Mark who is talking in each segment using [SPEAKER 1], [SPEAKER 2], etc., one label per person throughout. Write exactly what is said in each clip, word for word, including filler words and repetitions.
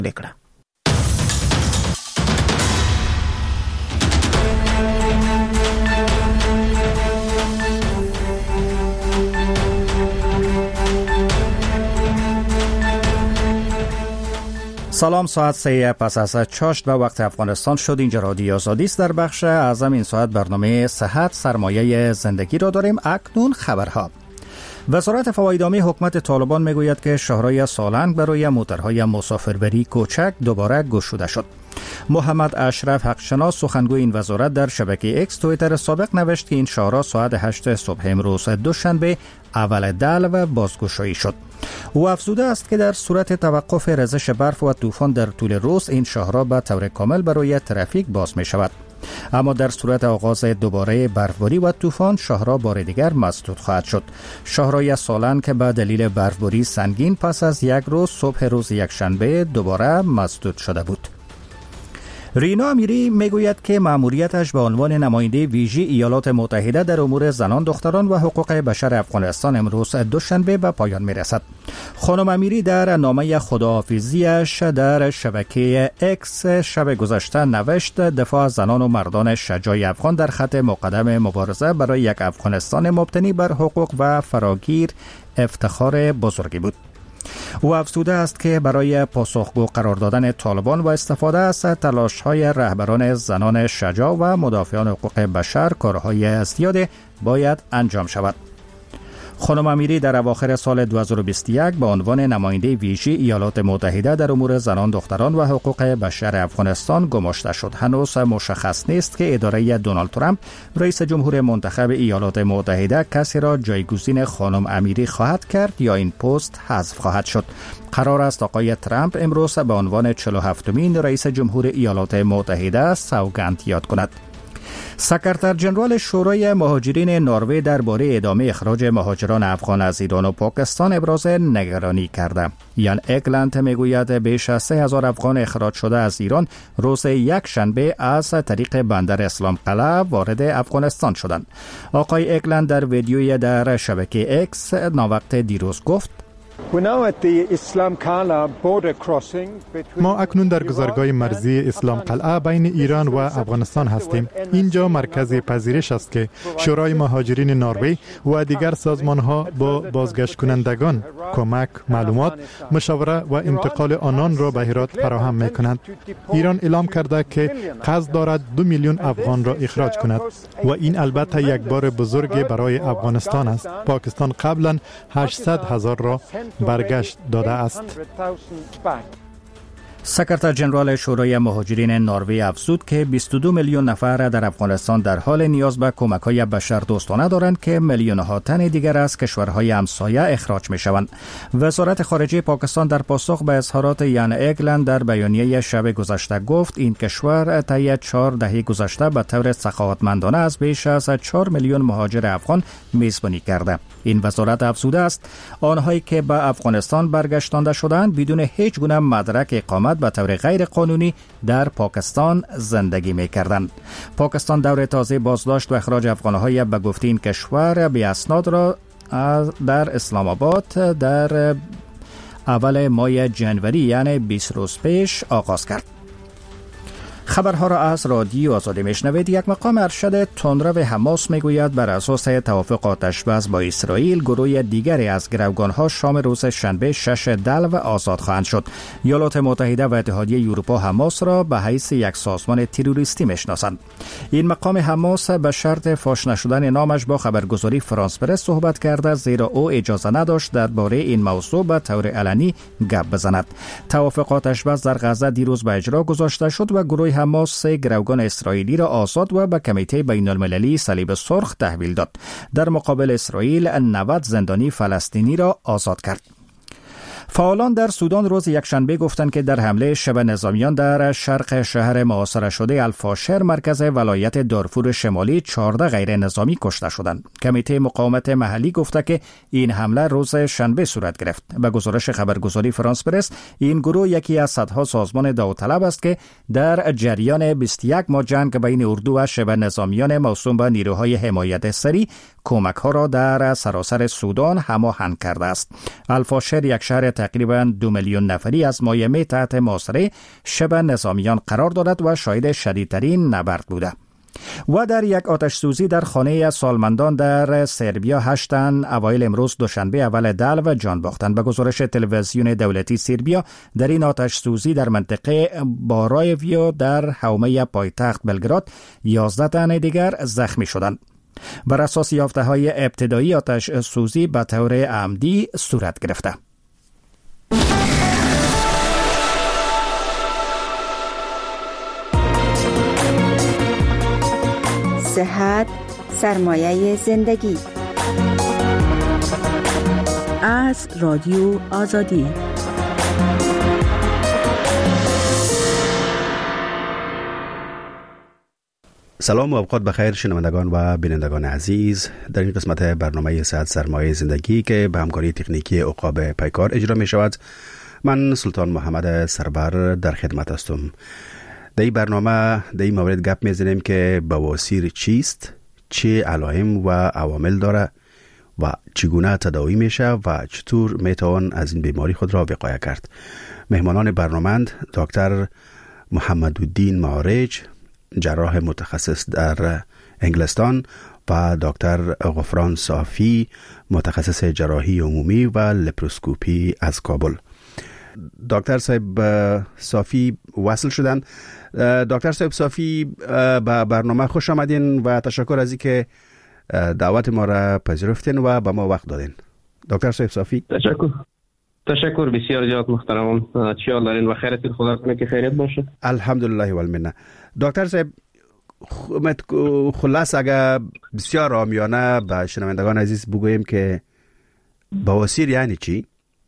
[SPEAKER 1] بکړه. سلام، ساعت سه پس از چاشت و وقت افغانستان شد. اینجا رادیو آزادی است. در بخش اعظم این ساعت برنامه صحت سرمایه زندگی را داریم. اکنون خبرها. وزارت فوایدآمی حکومت طالبان میگوید که شهرهای سالنگ برای موترهای مسافربری کوچک دوباره گشوده شد. محمد اشرف حقشناس سخنگوی این وزارت در شبکه اکس توییتر سابق نوشت که این شهرها ساعت هشت صبح امروز دوشنبه اول دل و بازگشایی شد. او افزوده است که در صورت توقف ریزش برف و طوفان در طول روز این شهرها به طور کامل برای ترافیک باز می شود. اما در صورت آغاز دوباره برفباری و طوفان شهرها بار دیگر مسدود خواهد شد. شهرهای سالنگ که به دلیل برفباری سنگین پس از یک روز صبح روز یکشنبه دوباره مسدود شده بود. رینا امیری میگوید که مأموریتش به عنوان نماینده ویژه ایالات متحده در امور زنان، دختران و حقوق بشر افغانستان امروز دوشنبه به پایان میرسد. خانم امیری در نامه خداحافظیش در شبکه اکس شب گذشته نوشت دفاع از زنان و مردان شجاع افغان در خط مقدم مبارزه برای یک افغانستان مبتنی بر حقوق و فراگیر افتخار بزرگی بود. او افزوده است که برای پاسخگو قرار دادن طالبان و استفاده از تلاش‌های رهبران زنان شجاع و مدافعان حقوق بشر کارهای زیاد باید انجام شود. خانم امیری در اواخر سال دو هزار و بیست و یک به عنوان نماینده ویژه ایالات متحده در امور زنان، دختران و حقوق بشر افغانستان گماشته شد. هنوز مشخص نیست که اداره دونالد ترامپ رئیس جمهور منتخب ایالات متحده کسی را جایگزین خانم امیری خواهد کرد یا این پست حذف خواهد شد. قرار است آقای ترامپ امروز به عنوان چهل و هفتمین رئیس جمهور ایالات متحده سوگند یاد کند. سکرتر جنرال شورای مهاجرین نروژ درباره ادامه اخراج مهاجران افغان از ایران و پاکستان ابراز نگرانی کرده. یان اگلند میگوید بیش از سه هزار افغان اخراج شده از ایران روز یک شنبه از طریق بندر اسلام قلعه وارد افغانستان شدند. آقای اگلند در ویدیویی در شبکه اکس ناوقت دیروز گفت:
[SPEAKER 2] ما اکنون در گذرگاه مرزی اسلام قلعه بین ایران و افغانستان هستیم. اینجا مرکز پذیرش است که شورای مهاجرین نروژ و دیگر سازمان‌ها با بازگشت کنندگان کمک، معلومات، مشاوره و انتقال آنان را به هرات فراهم می‌کنند. ایران اعلام کرده که قصد دارد دو میلیون افغان را اخراج کند و این البته یک بار بزرگ برای افغانستان است. پاکستان قبلا هشتصد هزار را برگشت داده است.
[SPEAKER 1] سکرتر جنرال شورای مهاجرین نروژ افزود که بیست و دو میلیون نفر در افغانستان در حال نیاز به کمک‌های بشردوستانه دارند که میلیون‌ها تن دیگر از کشورهای همسایه اخراج می‌شوند. وزارت خارجه پاکستان در پاسخ به اظهارات یان اگلند در بیانیه شب گذشته گفت این کشور طی چهار دهه گذشته به طور سخاوتمندانه از بیش از چهار میلیون مهاجر افغان میزبانی کرده. این وزارت افزوده است آنهایی که به افغانستان برگشتانده شدند بدون هیچ گونه مدرک اقامت به طور غیر قانونی در پاکستان زندگی می‌کردند. پاکستان دور تازه بازداشت و اخراج افغان‌های به گفته این کشور بی اسناد را در اسلام آباد در اول ماه جنوری یعنی بیست روز پیش آغاز کرد. خبرها را از رادیو آزادی میشنوید. یک مقام ارشد تندرو حماس میگوید بر اساس توافق آتشبس با اسرائیل گروه دیگری از گروگانها شام روز شنبه شش دلو آزاد خواهند شد. ایالات متحده و اتحادیه اروپا حماس را به حیث یک سازمان تروریستی میشناسند. این مقام حماس به شرط فاش نشدن نامش با خبرگزاری فرانس پرس صحبت کرده، زیرا او اجازه نداشت درباره این موضوع به طور علنی گپ بزند. توافق آتشبس در غزه دیروز به اجرا گذاشته شد و گروه حماس سه گروگان اسرائیلی را آزاد و به کمیته بین المللی صلیب سرخ تحویل داد. در مقابل اسرائیل نود زندانی فلسطینی را آزاد کرد. فعالان در سودان روز یکشنبه گفتند که در حمله شبه نظامیان در شرق شهر محاصره شده الفاشر مرکز ولایت دارفور شمالی چهارده غیر نظامی کشته شدند. کمیته مقاومت محلی گفته که این حمله روز شنبه صورت گرفت. به گزارش خبرگزاری فرانس پرس این گروه یکی از صدها سازمان داوطلب است که در جریان بیست و یک ماه جنگ بین اردو و شبه نظامیان موسوم به نیروهای حمایت سری کمک ها را در سراسر سودان هماهنگ کرده است. الفاشر یک شهر تقریبا دو میلیون نفری از مایمی تحت محاصره شب نظامیان قرار دارد و شاهد شدیدترین نبرد بوده. و در یک آتش سوزی در خانه سالمندان در سربیا هشت تن اوایل امروز دوشنبه اول دلو جان باختند. به گزارش تلویزیون دولتی سربیا، در این آتش سوزی در منطقه بارایویو در حومه پایتخت بلگراد یازده تن دیگر زخمی شدند. بر اساس یافته‌های ابتدایی آتش سوزی به طور عمدی صورت گرفته.
[SPEAKER 3] صحت سرمایه زندگی از رادیو آزادی.
[SPEAKER 4] سلام و اوقات بخیر شنوندگان و بینندگان عزیز. در این قسمت برنامه صحت سرمایه زندگی که به همکاری تکنیکی عقاب پیکار اجرا می شود، من سلطان محمد سربر در خدمت هستم. در این برنامه در این مورد گپ میزنیم که بواسیر چیست، چه علائم و عوامل داره و چگونه تداوی میشه و چطور میتوان از این بیماری خود را وقایه کرد. مهمانان برنامه‌اند دکتر محمدالدین معارج، جراح متخصص در انگلستان، و دکتر غفران صافی، متخصص جراحی عمومی و لپروسکوپی از کابل. دکتر صاحب صافی وصل شدن. دکتر صاحب صافی به برنامه خوش آمدین و تشکر از اینکه دعوت ما را پذیرفتین و به ما وقت دادین. دکتر صاحب صافی
[SPEAKER 5] تشکر تشکر بسیار زیاد محترم. چیال دارین و خیرتون، خدا کنه که خیریت باشه.
[SPEAKER 4] الحمدلله و المنه. دکتر صاحب خلاص اگه بسیار عامیانه به شنوندگان عزیز بگوییم که بواسیر یعنی چی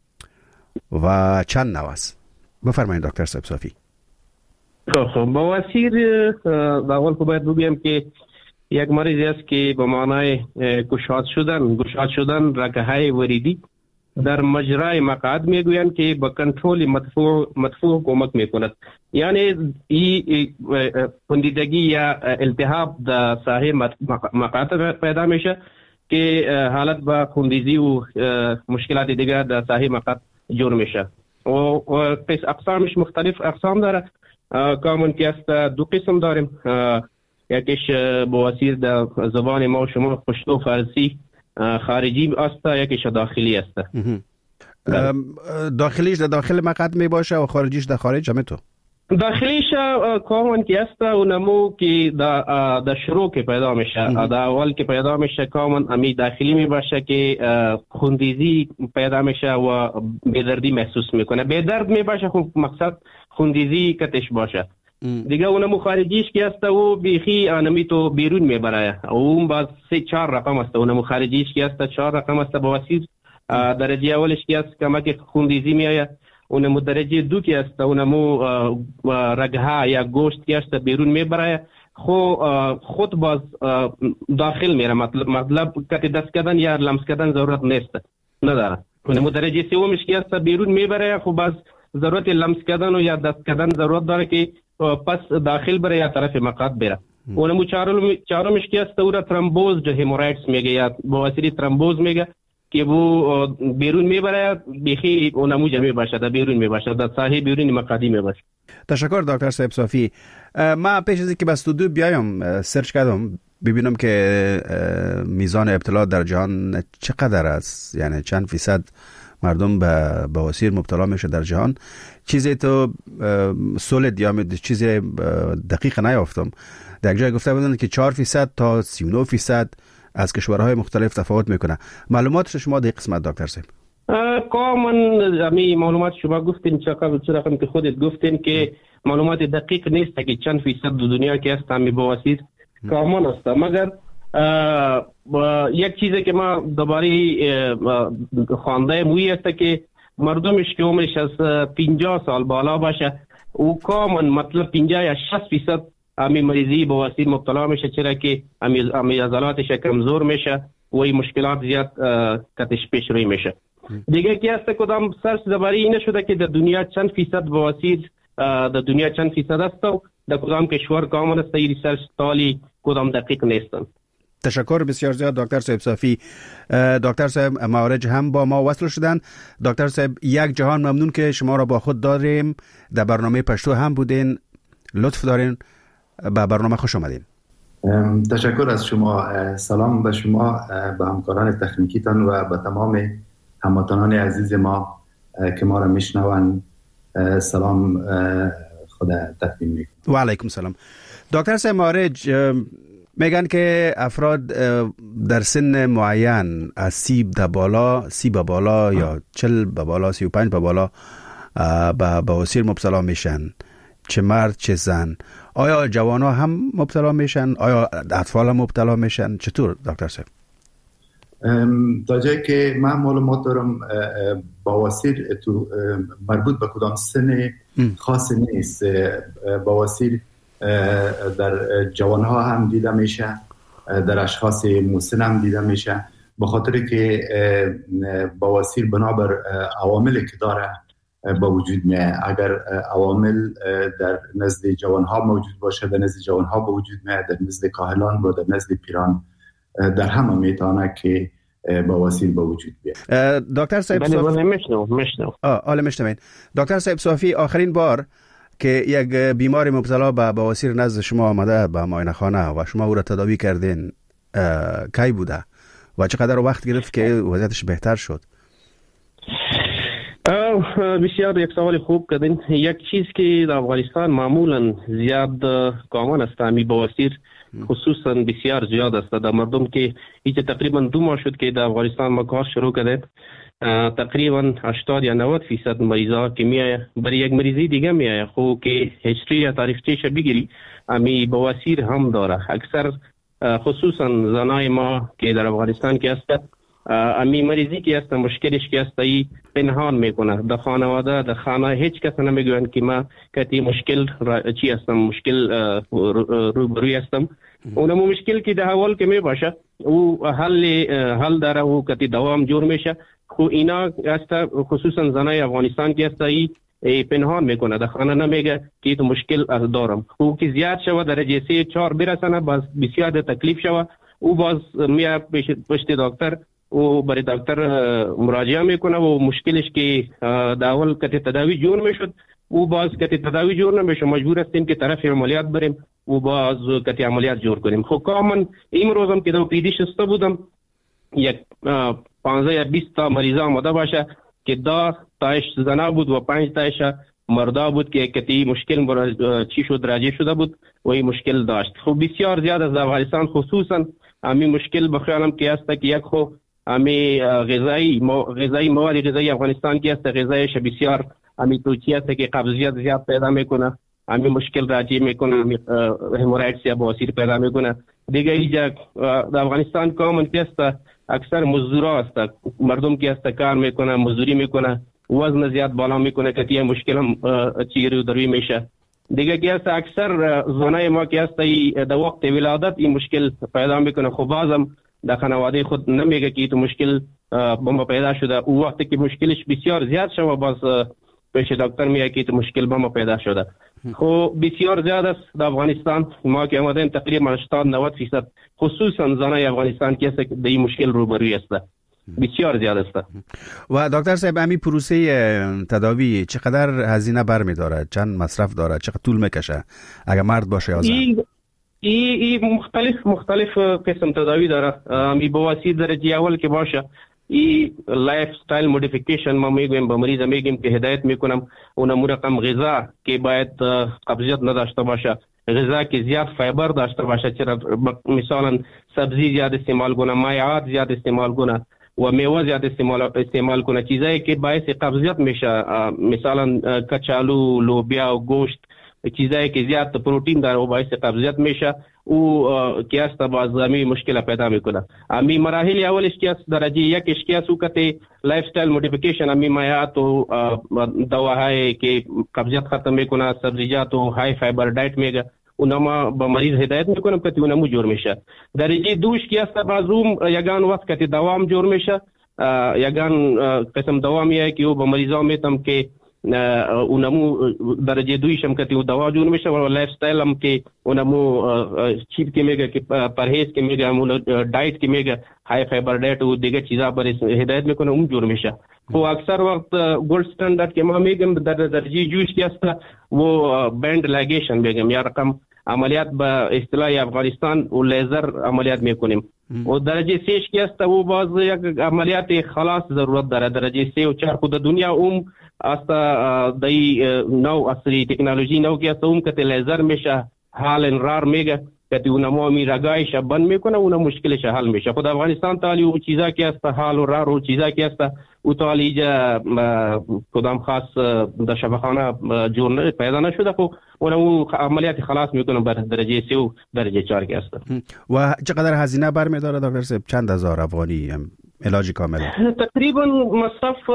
[SPEAKER 4] و چند نوع است، بفرمایید دکتر صاحب صافی.
[SPEAKER 5] خب بواسیر در اول که باید بگویم که یک مریضی است که به معنای گشاد شدن گشاد شدن رگه‌های وریدی در مجرای مقعد میگویند که با کنترل مدفوع مدفوع کمک میکند. یعنی این پوندیدگی یا التهاب در ساحه مقعد پیدا میشه که حالت با خونریزی و مشکلات دیگر در ساحه مقعد جور میشه و قسم اقسامش مختلف اقسام داره. کامن که است دو قسم داریم، یکیش بواسیر در زبان ما و شما پشتو فارسی خارجی است، یکیش داخلی است.
[SPEAKER 4] داخلیش در داخل مقعد می باشه و خارجیش در خارج همه تو؟
[SPEAKER 5] داخلیش کامن که است و نمو که در شروع که پیدا میشه، در اول که پیدا میشه کامن امی داخلی می باشه که خوندیزی پیدا میشه و بیدردی محسوس میکنه. بیدرد می باشه خب مقصد خوندیزی کتش باشه. دیگه اونمو خارجیش که است و بیخی آنمی تو بیرون میبره، اون باز سه چهار رقم است. اونمو خارجیش که است چهار رقم است بواسیر. درجه اولش که است کمک خوندیزی میآید، اونمو درجه دو که است اونمو رگها یا گوشت که است بیرون میبره، خو خود باز داخل میره. مطلب مطلب که دست کردن یا لمس کردن ضرورت نیست نداره. اونمو درجه سومش که است بیرون میبره، خو باز ضرورت لمس کردن و یا دست کردن ضرورت داره که پس داخل بره یا طرف مقعد بره. اونمو چهارم چهارمش که است اون ترومبوز هیموراید میگه یا بواسیر ترومبوز میگه که بو بیرون میبره، بیخی اونمو جمعی باشه، در بیرون میباشه، در ساحه بیرون مقعدی میباشه.
[SPEAKER 4] تشکر دکتر صاحب صافی. ما پیش از اینکه به استودیو بیایم سرچ کردم ببینم که میزان ابتلا در جهان چقدر است، یعنی چند فیصد مردم به بواسیر مبتلا میشه در جهان. چیزی تو سولید یا چیزی دقیق نیافتم. در جای گفته بودن که چهار فیصد تا سی و نه فیصد از کشورهای مختلف تفاوت میکنه. معلومات شما در قسمت دکتر صاحب؟
[SPEAKER 5] کامن امی معلومات شما گفتین چقدر چه رقم که خودت گفتین که معلومات دقیق نیست که چند فیصد دنیا که است امی بواسیر کامن است. مگر یک چیزی که ما دوباره خوانده موی است که مردمش که عمرش از پنجاه سال بالا باشه او کامن مطلب پنجاه یا شصت فیصد امی مریضی بواسیر مبتلا میشه، چرا که امی امی عضلاتش کمزور میشه و این مشکلات زیاد کتش پیش روی میشه. دیگه کی است کدام سرچ درباره این شده که در دنیا چند فیصد بواسیر در دنیا چند فیصد است و در کدام کشور کامن است این ریسرچ تالی کدام دقیق نیستن.
[SPEAKER 4] تشکر بسیار زیاد دکتر صاحب صافی. دکتر صاحب معارج هم با ما وصل شدن. دکتر صاحب یک جهان ممنون که شما را با خود داریم. در برنامه پشتو هم بودین. لطف دارین. به برنامه خوش آمدین.
[SPEAKER 6] تشکر از شما. سلام به شما، به همکاران تکنیکیتان و به تمام هموطنان عزیز ما که ما را میشنوند سلام خدا تقدیم میکنم.
[SPEAKER 4] و علیکم سلام. دکتر صاحب معارج میگن که افراد در سن معین از سی به بالا سی به بالا یا چل به بالا سی و پنج به بالا به بواسیر مبتلا میشن، چه مرد چه زن. آیا جوان ها هم مبتلا میشن؟ آیا اطفال هم مبتلا میشن؟ چطور دکتر صاحب؟
[SPEAKER 6] تا جایی که من معلومات دارم بواسیر تو مربوط به کدام سن خاصی نیست. بواسیر در جوان ها هم دیده میشه، در اشخاص مسن هم دیده میشه، به خاطر که بواسیر بنابر عواملی که داره با وجود میاد. اگر عوامل در نزد جوان ها موجود باشه، در نزد جوان ها با وجود میاد، در نزد کاهلان و در نزد پیران در همه میتونه که بواسیر با وجود بیاد.
[SPEAKER 4] دکتر صاحب صافی
[SPEAKER 5] مشنو مشنو
[SPEAKER 4] آله مشنوین. دکتر صاحب صافی، آخرین بار که یک بیمار مبتلا به بواسیر نزد شما آمده به معاینه خانه و شما او را تداوی کردین کی بوده و چقدر وقت گرفت که وضعیتش بهتر شد؟
[SPEAKER 5] بسیار یک سوال خوب کردین. یک چیز که در افغانستان معمولا زیاد کامن است امی بواسیر، خصوصا بسیار زیاد است در مردم که هیچ تقریبا دو ماه شد که در افغانستان ما کار شروع کردیم. تقریبا هشتاد یا نود فیصد مریضا که میایه برای یک مریضی دیگه میایه خو که هیستری یا تاریخچه‌ش بگیری امی بواسیر هم داره. اکثر خصوصا زنای ما که در افغانستان که هست امی مریضی که هست مشکلش که هست ای پنهان میکنه در خانواده در خانه هیچ کس نمیگوین که ما کتی مشکل چی هستم مشکل روبروی هستم. اونم مشکل که در حال که می باشه او حل حل داره او کتی دوام جور میشه. خو اینا هست خصوصا زنای افغانستان که هست ای پنهان میکنه در خانه نمیگه که تو مشکل از دارم. او که زیاد شوه درجه سه چهار برسنه باز بسیار تکلیف شوه او باز میاد پشت دکتر او برای دکتر مراجعه میکنه و مشکلش که در اول که تداوی جور میشد او باز که تداوی جور نمیشه مجبور هستیم که طرف عملیات بریم و باز که عملیات جور کنیم. خب کامن این روزم که در پیدی شسته بودم یک پانزده یا بیست تا مریضا آمده باشه که دا تایش زنا بود و پنج تایش مردا بود که کتی مشکل چی شد راجع شده بود و این مشکل داشت. خب بسیار زیاد از افغانستان خصوصا همین مشکل بخیالم که هست که یک خو امی غذایی غذایی مواد غذایی افغانستان کی است غذایش بسیار امی توچی است که قبضیت زیاد پیدا میکنه، امی مشکل راجع میکنه، امی همورایدز یا بواسیر پیدا میکنه. دیگه اینجا در افغانستان کامن کی است اکثر مزدورا است، مردم کی است کار میکنه مزدوری میکنه وزن زیاد بالا میکنه که این مشکل هم چی رو دروی میشه. دیگه کی است اکثر زنای ما کی است در وقت ولادت این مشکل پیدا میکنه. خب بازم در خانواده خود نمیگه که تو مشکل بما پیدا شده. او وقتی که مشکلش بسیار زیاد شده باز پیش دکتر میگه که تو مشکل بما پیدا شده. خب بسیار زیاد است در افغانستان ما که آمدیم تقریبا هشتاد نود فیصد خصوصا زنای افغانستان که در این مشکل روبروی است بسیار زیاد است.
[SPEAKER 4] و دکتر صاحب همین پروسه تداوی چقدر هزینه برمی‌داره؟ چند مصرف داره؟ چقدر طول میکشه اگر مرد باشه یا زن؟
[SPEAKER 5] ای ای مختلف مختلف قسم تداوی داره. می بواسیر درجه اول که باشه ای لایف استایل مودیفیکیشن ما میگیم به مریض میگیم که هدایت میکنم اونم رقم غذا که باید قبضیت نداشته باشه، غذا که زیاد فایبر داشته باشه، چرا مثلا سبزی زیاد استعمال کنه، مایعات زیاد استعمال کنه و میوه زیاد استعمال استعمال کنه، چیزایی که باعث قبضیت میشه مثلا کچالو، لوبیا و گوشت، چیزایی که زیاد پروتئین داره و باعث قبضیت میشه او که است باز امی مشکل پیدا میکنه. امی مراحل اولش که است درجه یکش که است او کته لایف استایل مودیفیکیشن امی مایعات و دواهای که قبضیت ختم میکنه، سبزیجات و های فایبر دایت میگه اونما با مریض هدایت میکنم که اونمو جور میشه. درجه دوش که است بازوم یگان وقت که دوام جور میشه، یگان قسم دوامیه که او با مریضا میتم که اونمو درجه دویش هم که دوا جور میشه و لایف استایل هم که اونمو چیپ که میگه که پرهیز که میگه اون دایت که میگه های فایبر دایت و دیگه چیزا برای هدایت میکنه اون جور میشه. خب اکثر وقت گولد استاندارد که ما میگم در درجه جوش که است و بند لاگیشن میگم یا رقم عملیات به اصطلاح افغانستان و لیزر عملیات میکنیم و درجه سه که است و باز یک عملیات خلاص ضرورت داره. درجه سه و چهار خود دنیا اوم است دای نو اصلی تکنولوژی نو که است اوم که لیزر میشه حال رار میگه که اونمو می رگایش بند میکنه اون مشکلش حل میشه. خود افغانستان تالی و چیزا که است حال و رار و چیزا که است او تالی جا کدام خاص در شفاخانه جور پیدا نشده خب اونمو عملیات خلاص میکنه بر درجه سه و درجه چهار که است.
[SPEAKER 4] و چقدر هزینه برمیداره دکتر صاحب؟ چند هزار افغانی علاج کامل؟
[SPEAKER 5] تقریبا مصرف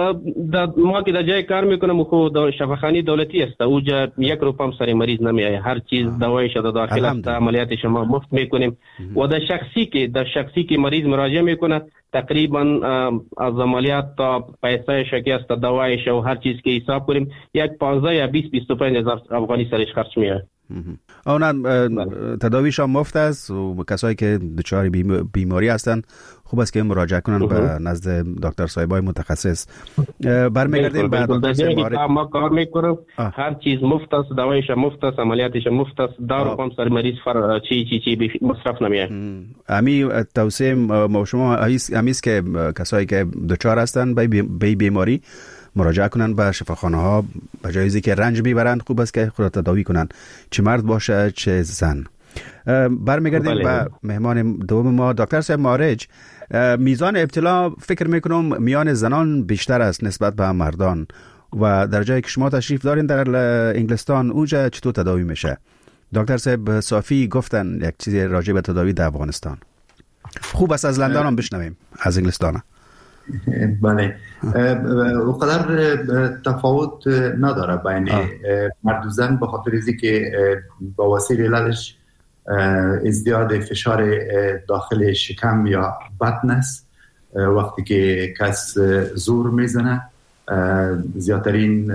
[SPEAKER 5] ما که در جای کار میکنم خود شفاخانه دولتی است اوجا یک روپیه هم سر مریض نمیایه. هر چیز دوایش در داخل است، عملیات شما مفت میکنیم و در شخصی که در شخصی که مریض مراجعه میکنه تقریبا از عملیات تا پیسه شکست دوایش و هر چیز که حساب کنیم یک پانزده یا بیست بیست و پنج هزار افغانی سرش خرج میاد.
[SPEAKER 4] اونم تداویش هم مفت است و کسایی که دچار بیماری هستن خوب است که مراجعه کنن به نزد دکتر صاحبای متخصص. برمیگردیم به دکتر صاحب مارج.
[SPEAKER 5] ما کار میکنیم هر چیز مفت است، دوایش مفت است، عملیاتش مفت است، دارو هم سر مریض فر چی چی چی مصرف نمیاد.
[SPEAKER 4] امی توصیه ما شما همیست که کسایی که دچار هستن به بیماری مراجعه کنن به شفاخانه ها به جای اینکه رنج میبرند خوب است که خود تداوی کنن، چه مرد باشه چه زن. برمیگردیم به مهمان دوم ما دکتر صاحب مارج. میزان ابتلا فکر میکنم میان زنان بیشتر است نسبت به مردان و در جایی که شما تشریف دارین در انگلستان اونجا چطور تداوی میشه؟ دکتر صاحب صافی گفتن یک چیزی راجع به تداوی در افغانستان. خوب است از لندن هم بشنویم، از انگلستان.
[SPEAKER 6] بله، اونقدر تفاوت نداره بین مرد و زن به خاطر از اینکه با وسیله علتش ازدیاد فشار داخل شکم یا بطن است. وقتی که کس زور میزنه زیادترین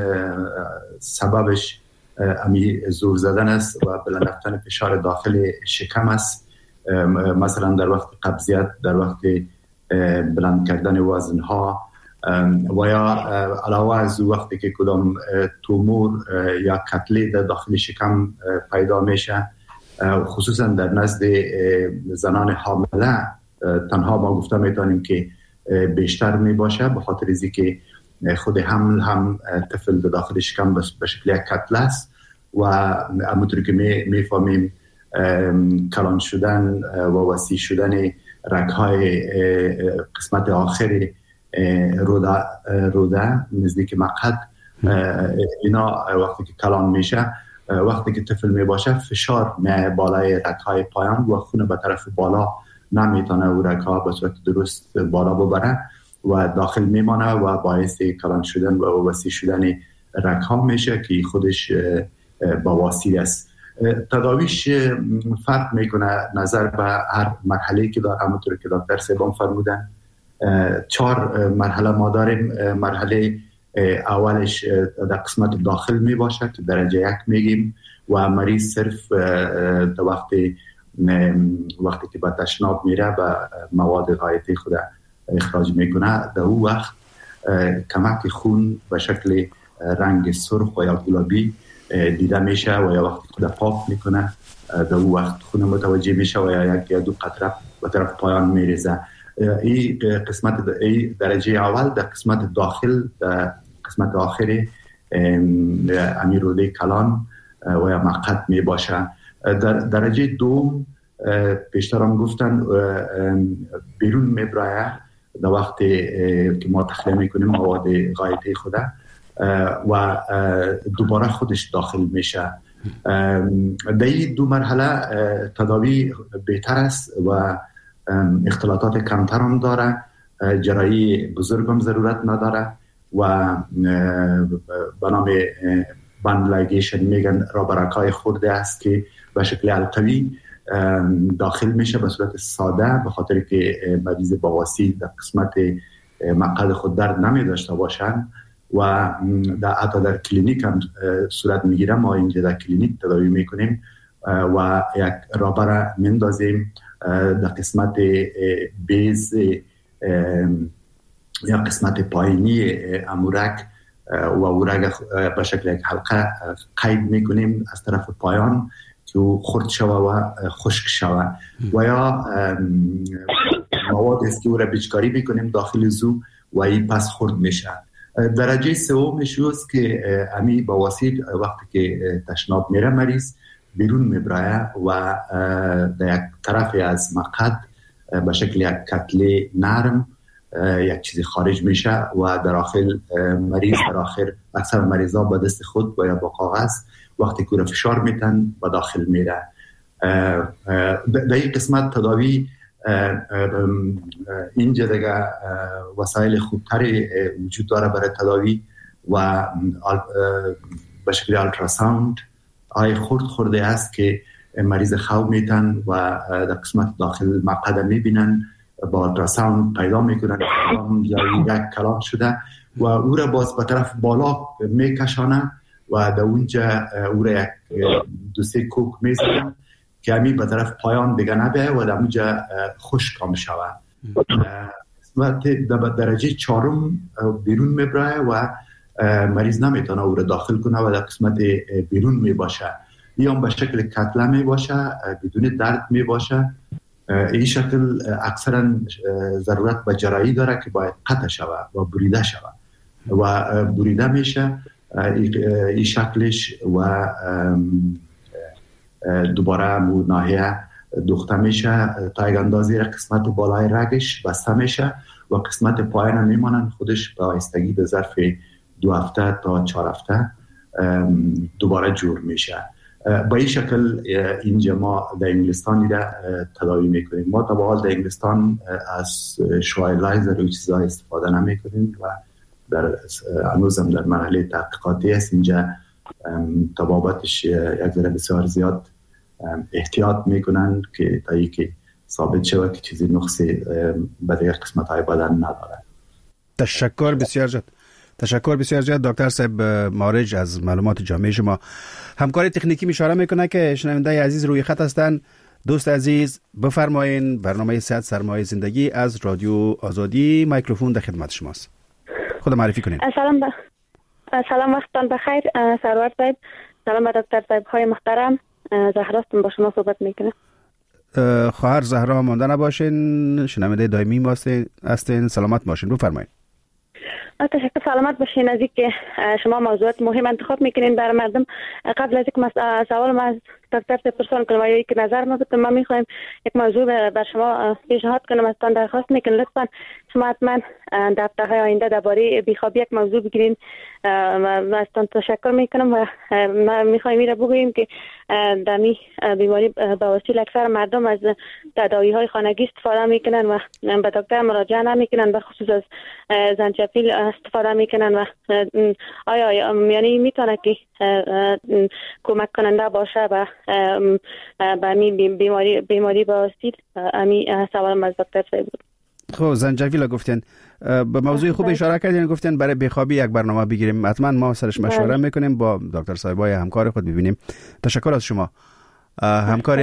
[SPEAKER 6] سببش امی زور زدن است و بلند رفتن فشار داخل شکم است. مثلا در وقت قبضیت، در وقت بلند کردن وزن ها و یا علاوه از وقتی که کدام تومور یا کتله در داخل شکم پیدا میشه، خصوصا در نزد زنان حامله تنها ما گفته میتونیم که بیشتر می باشه به خاطر از اینکه خود حمل هم طفل در داخل شکم به شکل یک کتله است و همونطور که میفهمیم کلان شدن و وسیع شدن رگ‌های قسمت آخر روده روده نزدیک مقعد اینا وقتی که کلان میشه، وقتی که طفل می باشه فشار می بالای رگ‌های پایان و خون به طرف بالا نمیتونه و رگ‌ها به صورت درست بالا ببره و داخل میمانه و باعث کلان شدن و وسیع شدن رگ‌ها میشه که خودش بواسیر است. تداویش فرق میکنه نظر به هر مرحله که داره. همونطور که دکتر صاحب فرمودن چهار مرحله ما داریم. مرحله اولش در قسمت داخل می باشه که درجه یک میگیم و مریض صرف در وقت وقتی که به تشناب میره به مواد غایطی خود اخراج میکنه، در اون وقت کمک خون به شکل رنگ سرخ و یا گلابی دیده میشه و یا وقتی خود پاک میکنه در اون وقت خون متوجه میشه و یا یک یا دو قطره به طرف پایان میریزه. این قسمت ای درجه اول در قسمت داخل در قسمت آخر امیر روده کلان و یا مقعد می باشه. در درجه دوم پیشتر هم گفتن بیرون می برایه در وقت که ما تخلیه میکنیم مواد غایطی خوده و دوباره خودش داخل میشه. در این دو مرحله تداوی بهتر است و اختلاطات کمتر هم داره، جراحی بزرگ هم ضرورت نداره و به نام بند لاگیشن میگن رابرکای خورده است که به شکل التوی داخل میشه به صورت ساده به خاطر که مریض بواسیر در قسمت مقعد خود درد نمی داشته باشن و در حتی در کلینیک هم صورت میگیره. ما اینجا در کلینیک تداوی میکنیم و یک رابر میندازیم در قسمت بیز یا قسمت پایینی امورک و اورک به شکل یک حلقه قید میکنیم از طرف پایان که خرد شوه و خشک شوه و یا مواد است که او را بیچکاری میکنیم داخل زو و این پس خرد میشه. درجه سومش است که امی بواسیر وقتی که تشناب میره مریض بیرون میبرایه و در یک طرف از مقعد به شکل یک کتله نرم یک چیزی خارج میشه و در آخر مریض در آخر اکثر مریضا با دست خود و یا با کاغذ وقتی که فشار میتن و داخل میره. در این قسمت تداوی اینجا دیگه وسایل خوبتری وجود داره برای تداوی و به شکل التراساوند آی خورد خورده است که مریض خواب میتن و در قسمت داخل مقعد میبینن با التراساوند پیدا میکنن یا یک کلام شده و او را باز به طرف بالا میکشانه و در اونجا او را یک دو سه کوک میزنن که همی به طرف پایان دیگه نبیه و در اونجا خشک هم شوه و در درجه چهارم بیرون میبره و مریض نمیتونه او را داخل کنه و در قسمت بیرون میباشه. یا به شکل کتله میباشه بدون درد میباشه. این شکل اکثرا ضرورت به جراحی داره که باید قطع شوه و بریده شوه و بریده میشه این شکلش و دوباره مو ناحیه دوخته میشه تا یک اندازه قسمت بالای رگش بسته میشه و قسمت پایین میمانن خودش به آهستگی به ظرف دو هفته تا چهار هفته دوباره جور میشه. با این شکل اینجا ما در انگلستان را تداوی میکنیم. ما تا به حال در انگلستان از شوای لایزر و چیزهای استفاده نمیکنیم و در هنوزم در مرحله تحقیقاتی است. اینجا طبابتش یک ذره بسیار زیاد احتیاط میکنن که تا ای که ثابت شود که چیزی نقصی به دیگر قسمت های بدن نداره.
[SPEAKER 4] تشکر بسیار جد تشکر بسیار زیاد دکتر صاحب مارج از معلومات جامع شما. همکار تکنیکی اشاره میکنه که شنونده عزیز روی خط هستند. دوست عزیز بفرمایین، برنامه صحت سرمایه زندگی از رادیو آزادی، میکروفون در خدمت شماست. خود معرفی کنین.
[SPEAKER 7] سلام ب... سلام وقتتان بخیر سرور صاحب. سلام به دکتر صاحب های محترم. زهراستون با شما صحبت میکنه.
[SPEAKER 4] خواهر زهرا مانده نباشین، شنونده دائمی ما هستین، سلامت باشین. بفرمایید.
[SPEAKER 7] تشکر، سلامت باشین. از اینکه شما موضوعات مهم انتخاب میکنین برای مردم. قبل از اینکه سوال ما از دکتر پرسان کنم یا یک نظر ما بدم، ما میخوایم یک موضوع بر شما پیشنهاد کنم. ازتان درخواست میکنم لطفا شما حتما در هفته‌های آینده درباره بیخوابی یک موضوع بگیرین. ما ازتان تشکر میکنم و ما میخوایم این را بگوییم که در می بیماری بواسیر اکثر مردم از تداوی های خانگی استفاده میکنن و به دکتر مراجعه نمیکنن، به خصوص از زنجفیل استفاده میکنن و آیا یعنی میتونه که کمک کننده باشه و به می بیماری بیماری بواسیر؟ امی سوالم از دکتر صاحب بود.
[SPEAKER 4] خب زنجفیل گفتین، به موضوع خوب اشاره کردین، گفتین برای بیخوابی یک برنامه بگیریم. حتما ما سرش مشوره میکنیم با دکتر صاحبای همکار خود ببینیم. تشکر از شما همکار.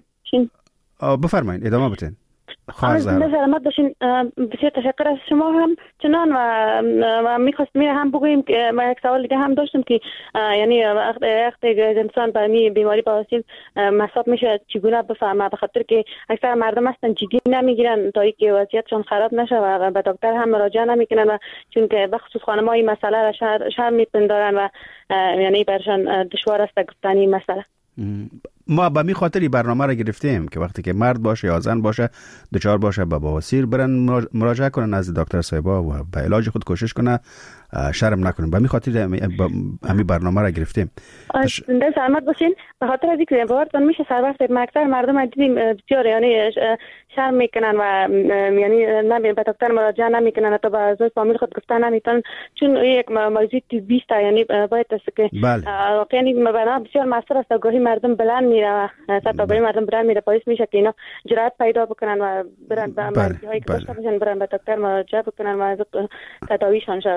[SPEAKER 4] بفرمایید ادامه بدین. خواهر زهرا
[SPEAKER 7] سلامت باشین. بسیار تشکر از شما هم چنان و, و میخواستم هم بگویم که ما یک سوال دیگه هم داشتم که یعنی وقتی انسان به می بیماری بواسیر مصاب میشه چگونه بفهمه؟ به خاطر که اکثر مردم هستن جدی نمیگیرن تا اینکه وضعیتشون خراب نشه و به دکتر هم مراجعه نمیکنن و چون که به خصوص خانم‌ها این مسئله را شر شر میپندارن و یعنی برشان دشوار است گفتن این مسئله.
[SPEAKER 4] ما به می خاطری برنامه را گرفتیم که وقتی که مرد باشه یا زن باشه دچار باشه به بواسیر برن مراجعه کنن از دکتر صاحبا و به علاج خود کوشش کنه، شرم نکنن. به می خاطر همین برنامه را گرفتیم.
[SPEAKER 7] تش... سلامت باشین. به خاطر از اینکه باورتون میشه سر وقت اکثر مردم دیدیم بسیار یعنی شرم میکنن و یعنی نمی به دکتر مراجعه نمیکنن، تا به اعضای فامیل خود گفتن نمیتونن چون یک موضوع طبی است. یعنی باید است که واقعا این بنا بسیار مسئله است. گاهی مردم بلند میره و حتی گاهی مردم بلند میره باعث میشه که اینا جرأت پیدا بکنن و برن به مریضی هایی که داشته باشن برن به دکتر مراجعه بکنن و تداویشان شود.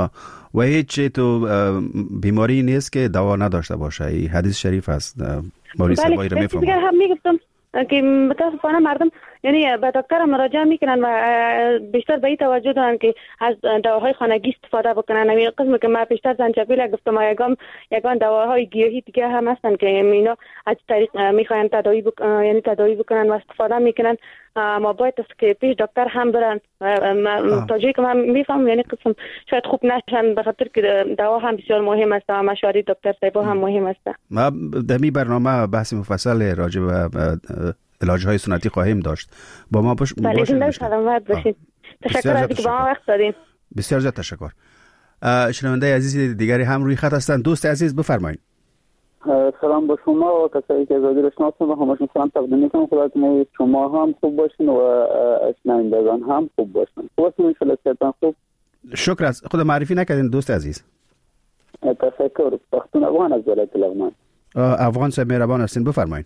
[SPEAKER 4] ها و هیچ تو بیماری نیست که دوا نداشته باشه. این حدیث شریف است. مولوی صاحب رو میفهمم.
[SPEAKER 7] بله هم میگفتم که متاسفانه مردم یعنی به دکتر مراجعه میکنن و بیشتر به این توجه دارن که از دواهای خانگی استفاده بکنن. همین قسمی که ما بیشتر زنجبیل گفتم یگان یگان دواهای گیاهی دیگه هم هستن که اینا از طریق میخواین تداوی بک... یعنی تداوی بکنن و استفاده میکنن. ما باید است که پیش دکتر هم برن. تا جایی که من میفهم یعنی قسم شاید خوب نشن به خاطر که دوا هم بسیار مهم است و مشوره دکتر صاحب هم مهم است.
[SPEAKER 4] ما در می برنامه بحث مفصل راجع به علاج های سنتی خواهیم داشت. با ما باش
[SPEAKER 7] بله زنده سلامت باشید. تشکر از اینکه با ما وقت دادین.
[SPEAKER 4] بسیار زیاد تشکر. شنونده عزیز دیگری هم روی خط هستند. دوست عزیز بفرمایید.
[SPEAKER 8] سلام با شما و کسایی که رادیو رو شناسن و همشون سلام تقدیم میکنم. خداوند شما هم خوب باشین و شنوندگان هم خوب باشن. خوبتون ان شاء الله خوب.
[SPEAKER 4] شکر. از خود معرفی نکردین دوست عزیز.
[SPEAKER 8] تشکر. پختون افغان از ولایت لغمان.
[SPEAKER 4] افغان صاحب مهربان هستین بفرمایید.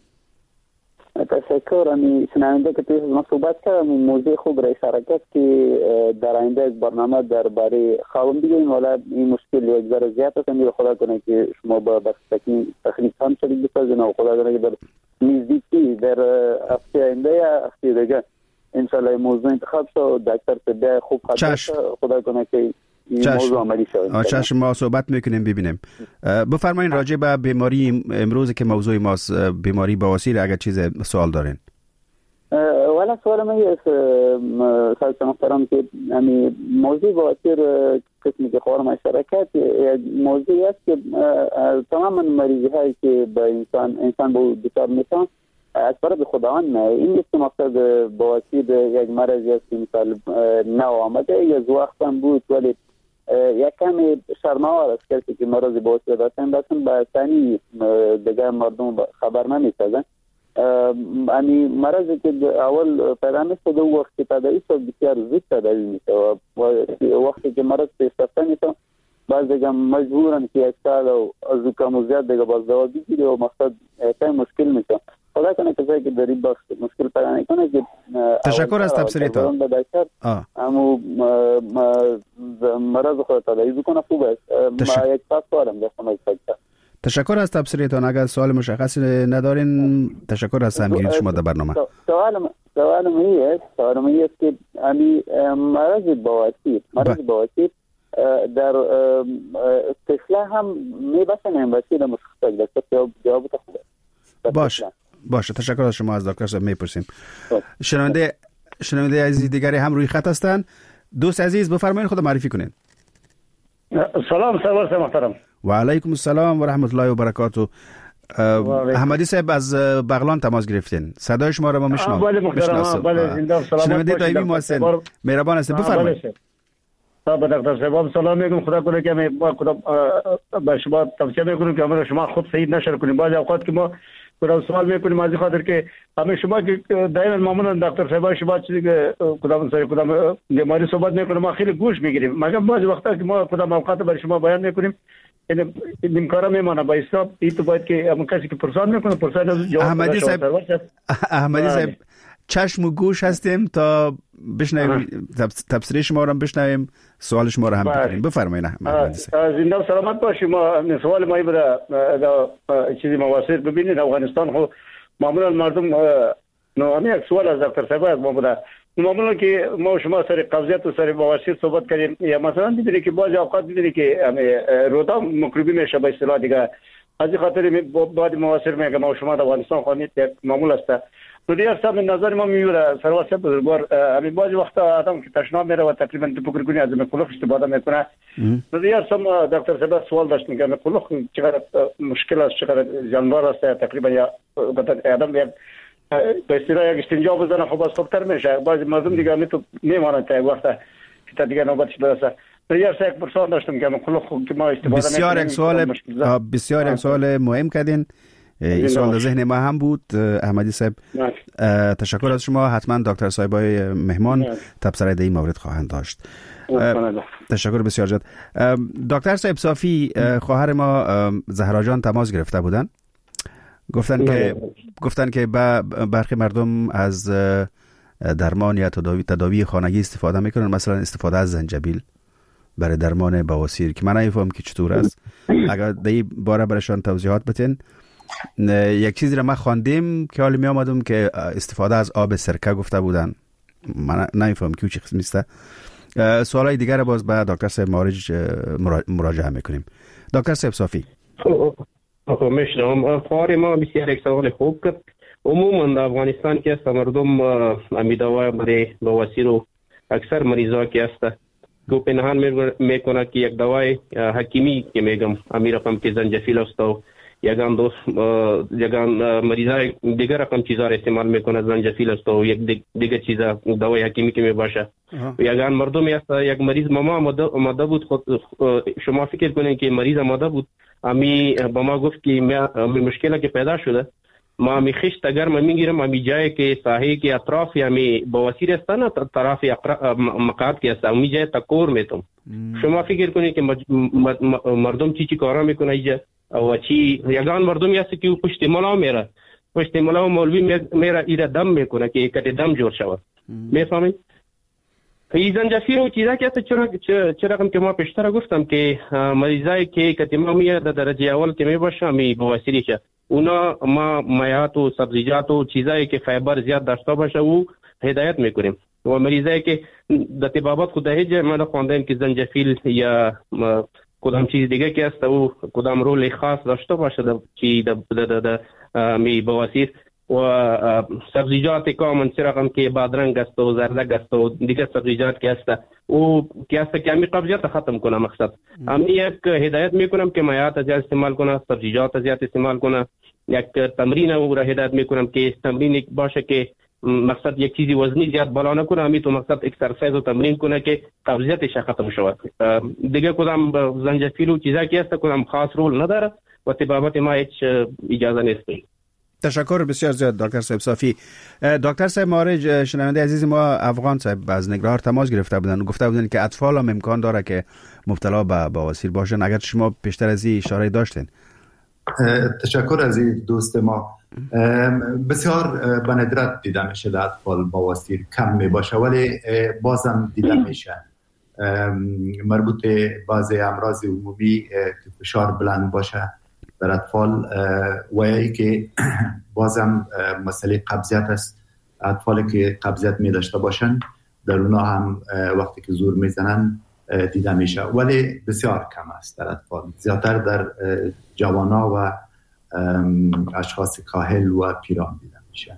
[SPEAKER 8] تشکر. امی شنونده که توی ما صحبت کردم موضوع خوب را اشاره کرد که در آینده از برنامه درباره خوابم بگیم. ولی این مشکل یک ذره زیاد است. می خدا کنه که شما با بخش تکنیک هم شدید بسازین و خدا کنه که در نزدیکی در هفته آینده یا هفته دیگه ان شاء الله موضوع انتخاب شد. دکتر طبی خوب خاطر خدا کنه که این موضوع عملی شد.
[SPEAKER 4] چشم ما صحبت میکنیم ببینیم. بفرمایید راجع به بیماری امروز که موضوع ماست بیماری بواسیر اگر چیز سوال دارین.
[SPEAKER 8] والا سوال من است خالص محترم که یعنی موضوع بواسیر قسمی که خورم اشاره کرد موضوعی است که تمام مریضی هایی که به انسان انسان به دچار میشن از طرف خداوند نه. این نیست مقصد بواسیر یک مرضی است که مثال نو آمده یا وقت هم بود ولی یک کمی شرم‌آور است که مرض بواسیر داشتن داشتن به ثانی دیگه مردم خبر نمی‌سازن. یعنی مرضی که اول پیدا میشه دو وقتی تداوی شد بسیار زود تداوی میشه و وقتی که مرض پیشرفته میشه بعض دیگه مجبورن که یک سال و از کم و زیاد دیگه باز دوا بگیره و مقصد خیلی مشکل میشه. خدا کنه کسایی که در این بخش مشکل پیدا نکنه که
[SPEAKER 4] تشکر از تبصریتان.
[SPEAKER 8] اما مرض خود تداوی بکنه خوب است. ما یک پاس دارم داشتم یک فکر.
[SPEAKER 4] تشکر از تبصریتان. اگر سوال مشخصی ندارین تشکر از همگی شما در برنامه.
[SPEAKER 8] سوال سوال من است سوال من است که امی مرض بواسیر مرض بواسیر در طفله هم میبسن بواسیر مشخص است. جواب خوبه.
[SPEAKER 4] باشه باشه تشکر از شما. از دکتر صاحب میپرسیم. شنونده شنونده عزیز دیگری هم روی خط هستند. دوست عزیز بفرمایید خود معرفی کنین.
[SPEAKER 9] سلام سلام محترم.
[SPEAKER 4] و علیکم السلام و رحمت الله و برکاته. احمدی صاحب از بغلان تماس گرفتین. صدای شما را ما میشنویم.
[SPEAKER 9] بله محترم. بله زنده سلامت.
[SPEAKER 4] شنونده دایمی ما هستین. مهربان هستین بفرمایید.
[SPEAKER 9] با دکتر صاحب سلام میگم. خدا کنه که ما خدا به شما توصیه میکنم که ما شما خود صحیح نشر کنیم. بعضی اوقات که ما خدا سوال میکنیم از خاطر که همه شما که دائما معمولا دکتر صاحب شما چیزی که خدا سر خدا بیماری صحبت میکنه ما خیلی گوش میگیریم. مگر بعضی وقتا که ما خدا اوقات برای شما بیان میکنیم این این کارا میمونه با حساب این تو باید که اون کسی که پرسان میکنه پرسان جواب
[SPEAKER 4] احمدی صاحب احمدی صاحب چشم و گوش هستیم تا بشنویم تفسیر شما رو بشنویم سوال شما رو هم بکنیم. بفرمایید احمدی صاحب.
[SPEAKER 9] زنده و سلامت باشید. ما سوال ما بوده چیزی مواسیر ببینید افغانستان خو معمولا مردم نو همین یک سوال از دکتر صاحب ما بوده معمولا که ما شما سر قبضیت و سر مواسیر صحبت کردیم یا مثلا دیدی که بعضی اوقات دیدی که رودا مکروبی میشه به اصطلاح دیگه از این خاطر بعد مواسیر میگه ما شما در افغانستان خونید معمول است. تو دیگر صاحب نظر ما میوره سرواسط بزرگوار همین بعضی وقتا آدم که تشنا میره و تقریبا تو فکر کنی از مکلوخ استفاده میکنه. تو دیگر صاحب دکتر صاحب سوال داشت میگه مکلوخ چقدر مشکل است چقدر جانور است تقریبا یا آدم یک به اصطلاح یک استنجا بزنه خب از خوبتر میشه. بعضی مردم دیگه می تو میمانند تا وقتا که دیگه نوبتش برسه. دیگر صاحب پرسان داشتم که مکلوخ که ما استفاده
[SPEAKER 4] بسیار یک سوال بسیار یک سوال مهم کردین. این سوال در ذهن ما هم بود احمدی صاحب. تشکر از شما. حتما دکتر صاحبای مهمان تبصره در این مورد خواهند داشت. تشکر بسیار زیاد. دکتر صاحب صافی خواهر ما زهرا جان تماس گرفته بودن گفتن که گفتن که برخی مردم از درمان یا تداوی تداوی خانگی استفاده میکنن مثلا استفاده از زنجبیل برای درمان بواسیر که من نمیفهم که چطور است. اگر در این باره برایشان توضیحات بتین. یک چیزی را ما خواندیم که حالی می آمدم که استفاده از آب سرکه گفته بودن، من نمیفهم که چه قسمی است. سوالای دیگر را باز به دکتر صاحب مارج مراجعه میکنیم. دکتر صاحب صافی.
[SPEAKER 5] خب میشنم. فاری ما بسیار یک سوال خوب کرد. عموما در افغانستان که است مردم امیدوار برای بواسیر و اکثر مریضا که است گو پنهان میکنه که یک دوای حکیمی که میگم امیر رقم که زنجفیل است و یگان دوست یگان مریضای دیگر رقم چیزا را استعمال میکنه، زنجفیل است و یک دیگر چیزا دوای حکیمی که میباشه. یگان مردم است یک مریض ماما آماده بود، خود شما فکر کنین که مریض آماده بود، امی با ما گفت که می مشکلی که پیدا شده ما می خشت گرم میگیرم، امی جایی که ساحه که اطراف یعنی بواسیر است نه طرف مقعد که است امی جای تکور میتم. شما فکر کنین که مردم چی چی کارا میکنه اینجا و چی یگان مردم است که پشت ملا میره، پشت ملا مولوی میره ایره دم میکنه که کته دم جور شود. میفهمید؟ این زنجفیل و چیزا که چرا چرا رقم که ما پیشتر گفتم که مریضایی که کته ما میاد در درجه اول که میباشه می بواسیری شه، اونا ما مایعات و سبزیجات و چیزایی که فایبر زیاد داشته باشه او هدایت میکنیم. و مریضایی که در طبابت خود هیچ ما خواندیم که زنجفیل یا کدام چیز دیگه که است او کدام رول خاص داشته باشه در چی در می بواسیر و سبزیجات کامن چرا که بادرنگ است و زردک است و دیگه سبزیجات که است او که است که امی قبضیت ختم کنه. مقصد امی یک هدایت میکنم که مایعات زیاد استعمال کنه، سبزیجات زیاد استعمال کنه. یک تمرین او را هدایت میکنم که تمرین باشه که مقصد یک چیزی وزنی زیاد بالا نکنه، امی تو مقصد اکسرسایز و تمرین کنه که قبضیتش ختم شود. دیگه کدام زنجفیل و چیزا که است کدام خاص رول نداره و طبابت ما هیچ اجازه نیست.
[SPEAKER 4] تشکر بسیار زیاد دکتر صاحب صافی. دکتر صاحب مارج، شنونده عزیز ما افغان صاحب از نگران تماس گرفته بودن، گفته بودن که اطفال هم امکان داره که مبتلا به بواسیر باشن. اگر شما پیشتر از این اشاره داشتین.
[SPEAKER 6] تشکر از این دوست ما. بسیار به ندرت دیده میشه در اطفال بواسیر، کم می باشه ولی بازم دیده میشه. مربوط بعضی امراض عمومی که فشار بلند باشه در اطفال و ای که بازم مسئله قبضیت است. اطفالی که قبضیت می داشته باشن در اونا هم وقتی که زور میزنن دیده میشه ولی بسیار کم است در اطفال، زیادتر در جوانا و اشخاص کاهل و پیران دیده میشه.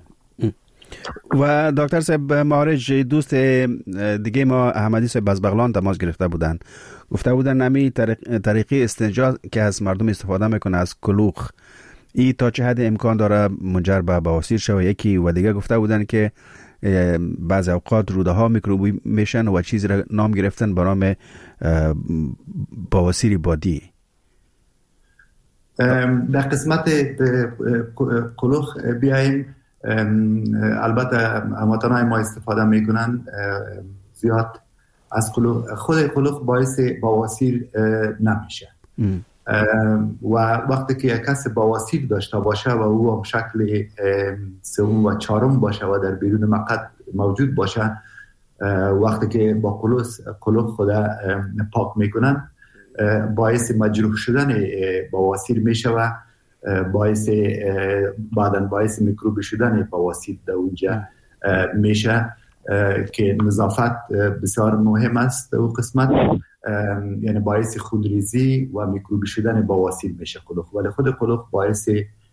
[SPEAKER 4] و دکتر صاحب مارج، دوست دیگه ما احمدی صاحب از بغلان تماس گرفته بودن، گفته بودن نمی طریقی استنجا که از مردم استفاده میکنه از کلوخ، ای تا چه حد امکان داره منجر به بواسیر شوه یکی، و دیگه گفته بودن که بعضی اوقات روده ها میکروبی میشن و چیزی را نام گرفتن به نام بواسیر بادی.
[SPEAKER 6] در قسمت کلوخ بیاییم، البته هموطنان ما استفاده میکنن زیاد از کلوخ. خود کلوخ باعث بواسیر نمیشه و وقتی که یک کس بواسیر داشته باشه و او هم شکل سوم و چهارم باشه و در بیرون مقعد موجود باشه، وقتی که با کلوخ خود پاک میکنن باعث مجروح شدن بواسیر میشه و باعث بعداً باعث میکروبی شدن بواسیر در اونجا میشه که نظافت بسیار مهم است در اون قسمت، یعنی باعث خونریزی و میکروبی شدن بواسیر میشه کلوخ، ولی خود کلوخ باعث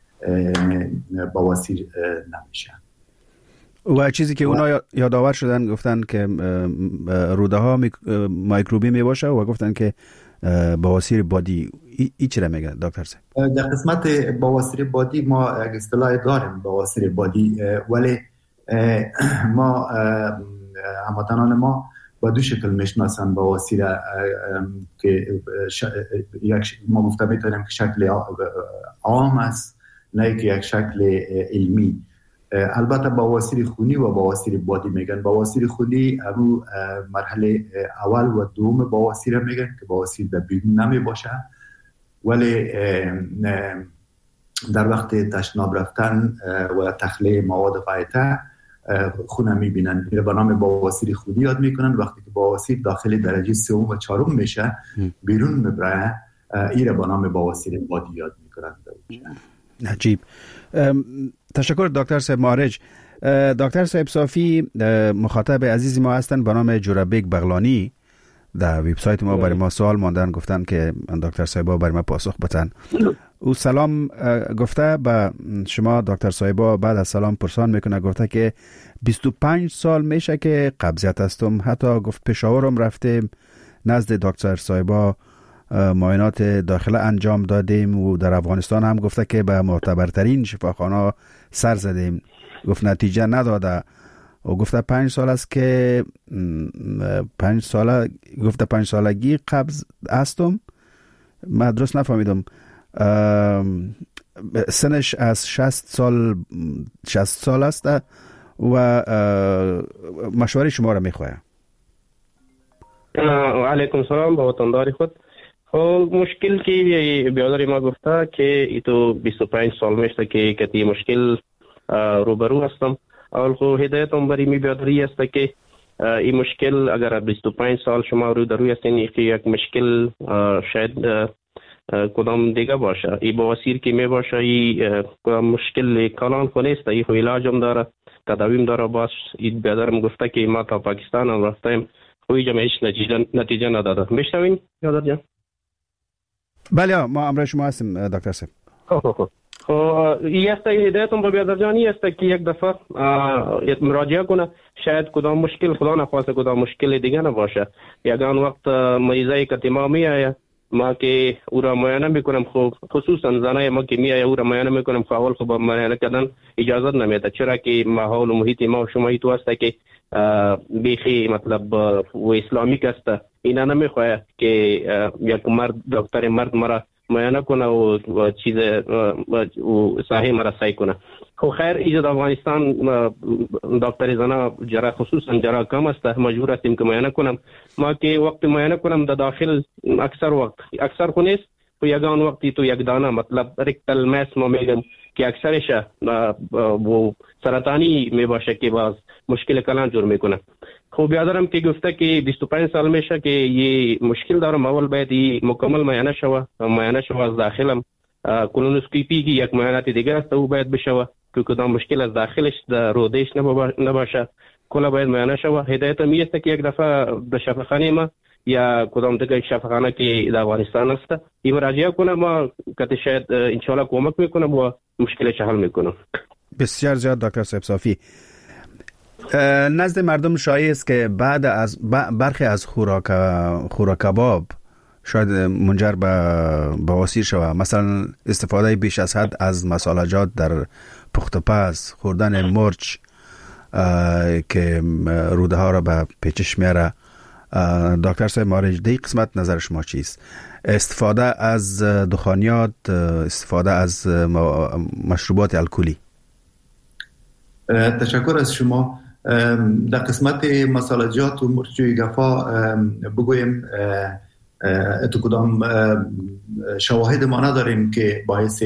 [SPEAKER 6] بواسیر نمیشه.
[SPEAKER 4] و چیزی که اونا یادآور شدن گفتن که روده ها میکروبی میباشه و گفتن که بواسیر بادی. ای, ای چرا میگه دکتر صاحب؟
[SPEAKER 6] در قسمت بواسیر بادی ما اصطلاح داریم بواسیر بادی، ولی ما هموطنان ما با دو شکل میشناسن بواسیر که یک ما گفته میتونیم که شکل عام است، نه که یک شکل علمی. البته بواسیر خونی و بواسیر بادی میگن. بواسیر خونی همون مرحله اول و دوم بواسیر میگن که بواسیر در بیرون نمی باشه، ولی در وقت تشناب رفتن و تخلیه مواد غایطه خون میبینن، به نام بواسیر خونی یاد میکنن. وقتی که بواسیر داخل درجه سوم و چهارم میشه بیرون میبره، ایره به نام بواسیر بادی یاد میکنن.
[SPEAKER 4] عجیب. تشکر دکتر صاحب معرج. دکتر صاحب صافی مخاطب عزیزی ما هستن به نام جورابیک بغلانی. در وبسایت ما برای ما سوال ماندن، گفتن که دکتر صاحبا برای ما پاسخ بدن. او سلام گفته به شما دکتر صاحبا، بعد از سلام پرسان میکنه، گفته که بیست و پنج سال میشه که قبضیت هستم، حتی گفت پشاورم رفتیم نزد دکتر صاحبا معاینات داخله انجام دادیم و در افغانستان هم گفته که به معتبرترین شفاخانه سر زدیم، گفت نتیجه نداده. و گفته پنج سال است که پنج ساله گفته پنج سالگی قبض هستم. من درست نفهمیدم. سنش از شصت سال شصت سال است و مشوره شما را میخوایم.
[SPEAKER 5] علیکم سلام با وطنداری خود. خب مشکل که بیاداری ما گفته که ایتو بیست و پنج سال میشته که کتی مشکل روبرو هستم. اول خو هدایتم بری می بیادری است که این مشکل اگر بیست و پنج سال شما رو در روی هستین که یک مشکل شاید کدام دیگه باشه، این بواسیر که می باشه این کدام مشکل کلان خو نیست، این خو علاجم داره، تداویم داره. باش این بیادرم گفته که ما تا پاکستان هم رفتیم خو اینجا هیچ نتیجه نتیجه نداده. میشنوین بیادر جان؟
[SPEAKER 4] بله ما امروز شما هستیم دکتر صاحب.
[SPEAKER 5] خب خب این است هدایتم با بیادر جانی است که یک دفعه مراجعه کنه، شاید کدام مشکل خدا نخواسته کدام مشکل دیگه نباشه. یگان وقت مریضای که ما میآید ما که او را معاینه میکنم، خب خصوصا زنای ما که میآید او را معاینه میکنم، خب اول خب معاینه کردن اجازه نمیده، چرا که ماحول و محیط ما و شما ای تو است که بیخی مطلب و اسلامیک است. اینا نمیخواه که یک مرد دکتر مرد مرا معاینه کنه و چیز و صحیح مرا سعی کنه. خب خیر ایجاد افغانستان دکتر زنا جرا خصوصا جرا کم است، مجبور هستیم که معاینه کنم. ما که وقت معاینه کنم در داخل اکثر وقت اکثر خو نیست و یگان وقتی تو یک دانه مطلب ریکتل ماس ما میگم که اکثرش و سرطانی می باشه که باز مشکل کلان جور میکنه. خب بیادرم که گفته که بیست و پنج سال میشه که یه مشکل دارم، اول باید یه مکمل معاینه شوه معاینه شوه از داخلم. کولونوسکوپی که یک معاینات دیگه است او باید بشوه که کدام مشکل از داخلش در رودش نباشه، کلا باید معاینه شوه. هدایتم این است که یک دفعه در شفاخانه ما یا کدام دیگه شفاخانه که در افغانستان است این مراجعه کنه، ما که شاید انشالله کمک میکنم و مشکلش حل میکنم.
[SPEAKER 4] بسیار زیاد دکتر صاحب صافی. نزد مردم شایع است که بعد از برخی از خوراک خوراک کباب شاید منجر به بواسیر شود، مثلا استفاده بیش از حد از مسالجات در پخت و پز، خوردن مرچ که روده ها را به پیچش میاره. دکتر صاحب معرج دی قسمت نظر شما چیست؟ استفاده از دخانیات، استفاده از مشروبات الکلی.
[SPEAKER 6] تشکر از شما. در قسمت مسالجات و مرچ و گفا بگویم تو کدام شواهد ما نداریم که باعث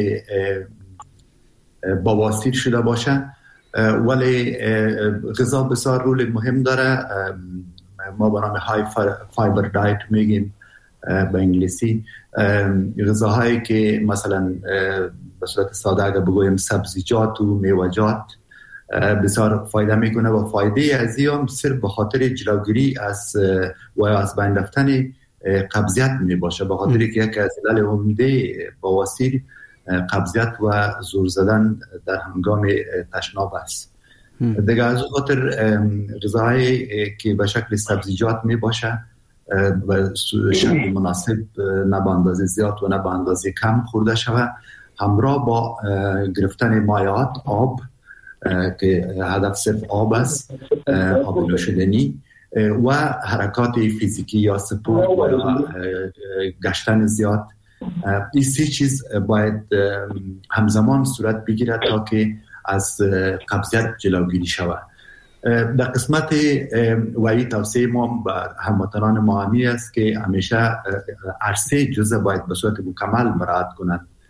[SPEAKER 6] بواسیر شده باشه، ولی غذا بسیار رول مهم داره. ما به نام های فایبر دایت میگیم به انگلیسی، غذاهایی که مثلا به صورت ساده اگر بگویم سبزیجات و میوه‌جات بسیار فایده میکنه و فایده از این صرف به خاطر جلوگیری از و از بین رفتن قبضیت می باشه، به خاطر که یک از علل عمده بواسیر قبضیت و زور زدن در هنگام تشناب است. دیگه از خاطر غذاهایی که به شکل سبزیجات می باشه و شکل مناسب، نه به اندازه زیاد و نه به اندازه کم خورده شود، همراه با گرفتن مایعات آب که هدف صرف آب است، آب نوشیدنی و حرکات فیزیکی یا سپورت و یا گشتن زیاد. این سه چیز باید همزمان صورت بگیرد تا که از قبضیت جلوگیری شود. در قسمت وعی توصیه ما به هموطنان ما همی است که همیشه عرصه جزء باید به صورت مکمل مراعات کنند.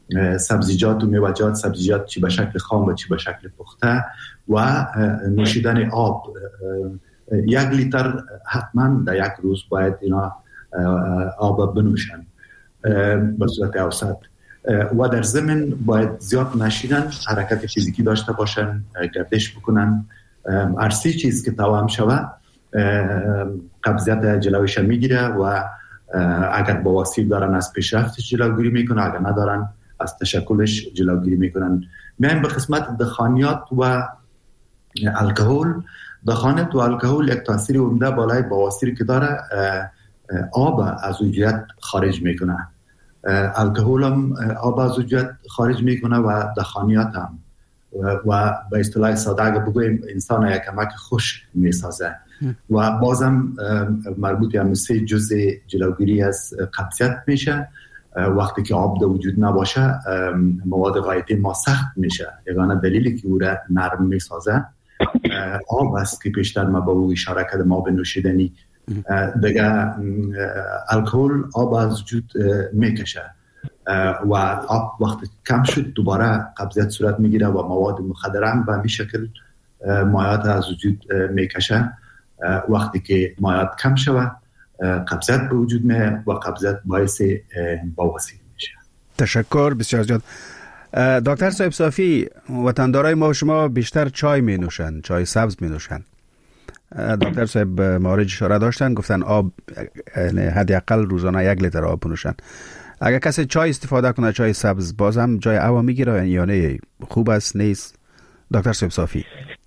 [SPEAKER 6] سبزیجات و میوه‌جات، سبزیجات چی به شکل خام و چی به شکل پخته و نوشیدن آب. یک لیتر حتما در یک روز باید اینا آب بنوشن به صورت اوسط و در ضمن باید زیاد نشینن، حرکت فیزیکی داشته باشن، گردش بکنن. هر سه چیز که توام شود قبضیت جلویش میگیره و اگر بواسیر دارن از پیشرفتش جلوگیری میکنه، اگر ندارن از تشکلش جلوگیری میکنن. میایم به قسمت دخانیات و الکل. دخانیات و الکل یک تاثیر عمده بالای بواسیر که داره، آب از وجود خارج میکنه. الکل هم آب از وجود خارج میکنه و دخانیات هم و به اصطلاح ساده اگه بگویم انسان یک کمک خشک میسازه و بازم مربوط به سه جزء جلوگیری از قبضیت میشه. وقتی که آب در وجود نباشه مواد غایطی ما سخت میشه، یگانه دلیلی که او را نرم میسازه آب است که پیشتر ما به او اشاره کردم، ما به نوشیدنی دیگه الکل آب از وجود میکشه و آب وقتی کم شد دوباره قبضیت صورت میگیره و مواد مخدره هم به همین شکل مایعات از وجود میکشه. وقتی که مایعات کم شود قبضیت به وجود میاد و قبضیت باعث بواسیر میشه.
[SPEAKER 4] تشکر بسیار زیاد. دکتر صاحب صافی، وطندارای ما و شما بیشتر چای می نوشن، چای سبز می نوشن. دکتر صاحب مارج اشاره داشتن، گفتن آب حداقل روزانه یک لیتر آب بنوشن. اگر کسی چای استفاده کنه، چای سبز، بازم جای آب میگیره یا نه؟ خوب است نیست؟ دکتر صاحب صافی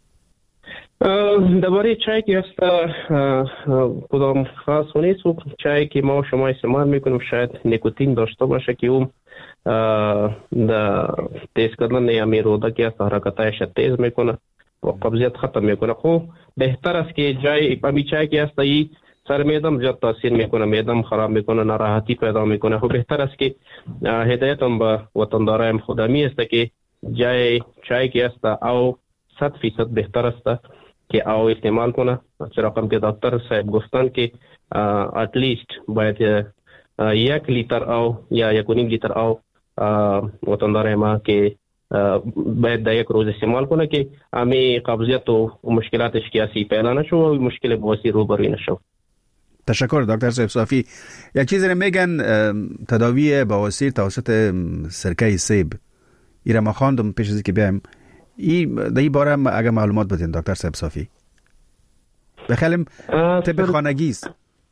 [SPEAKER 5] درباره چای که است کدام خاص نیست. چای که ما شما استعمال میکنیم شاید نیکوتین داشته باشه که اون در تیز کردن یا میروده که است حرکتایش تیز میکنه و قبضیت ختم میکنه. خب بهتر است که جای امی چای که است ای سر میدم زیاد تاثیر میکنه، میدم خراب میکنه، ناراحتی پیدا میکنه. خب بهتر است که هدایتم به وطندارایم خودمی است که جای چای که است او صد فیصد بهتر است که او استعمال کنه. چرا که دکتر صاحب گفتن که ات لیست باید یک لیتر او یا یک و نیم لیتر او وطندار ما که باید در یک روز استعمال کنه که امی قبضیت و مشکلاتش کیاسی پیدا نشو و مشکل بواسیر روبروی نشو.
[SPEAKER 4] تشکر دکتر صاحب صافی. یک چیزی رو میگن تداوی بواسیر توسط سرکه سیب. ایره ما خواندم پیش از اینکه بیایم. این در این باره اگر معلومات بدین دکتر صاحب صافی. بخیلم طب خانگی است.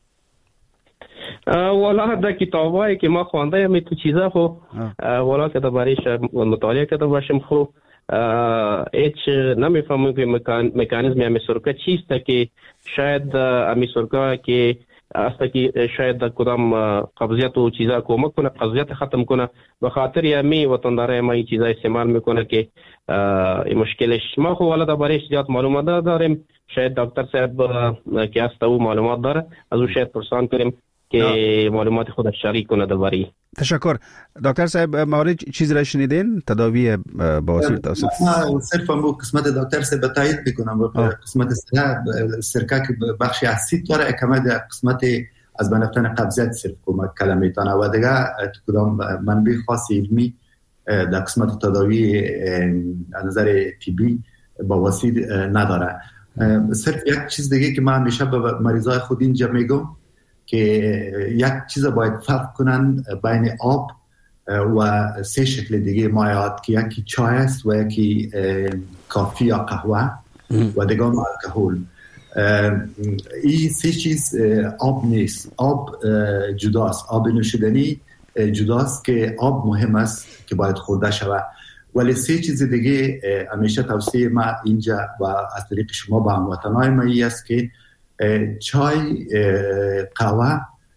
[SPEAKER 5] والا در کتابایی که ما خوانده ام تو چیزا خو والا که درباره‌اش مطالعه کرده باشم خو هیچ نمیفهمم که مکانیزم امی سرکه چیست که شاید امی سرکه که است که شاید در کدام قبضیت و چیزا کمک کنه، قبضیت ختم کنه. به خاطر یمی وطنداره ما این چیزا استعمال میکنه که این مشکلش. ما خو والا درباره‌اش زیاد معلومات داریم. شاید دکتر صاحب که است او معلومات داره، از او شاید پرسان کنیم که معلومات خودش شریک کنه درباره.
[SPEAKER 4] تشکر دکتر صاحب. مارج چیزی را شنیدین تداوی بواسیر توسط؟
[SPEAKER 6] ما صرف هم قسمت دکتر صاحب تایید میکنم. قسمت سرکه که بخش اسید داره، کما در قسمت از بنفتن قبضیت صرف کمک کلمه میتونه و دیگه کدام منبع خاص علمی در قسمت تداوی از نظر طبی بواسیر نداره. صرف یک چیز دیگه که من همیشه به مریضای خود اینجا میگم که یک چیز باید فرق کنن بین آب و سه شکل دیگه مایعات که یکی چای است و یکی کافی یا قهوه و دیگه الکل. این سه چیز آب نیست. آب جداست، آب نوشیدنی جداست که آب مهم است که باید خورده شود. ولی سه چیز دیگه همیشه توصیه ما اینجا و از طریق شما با هموطنای ما ای است که چای، قهوه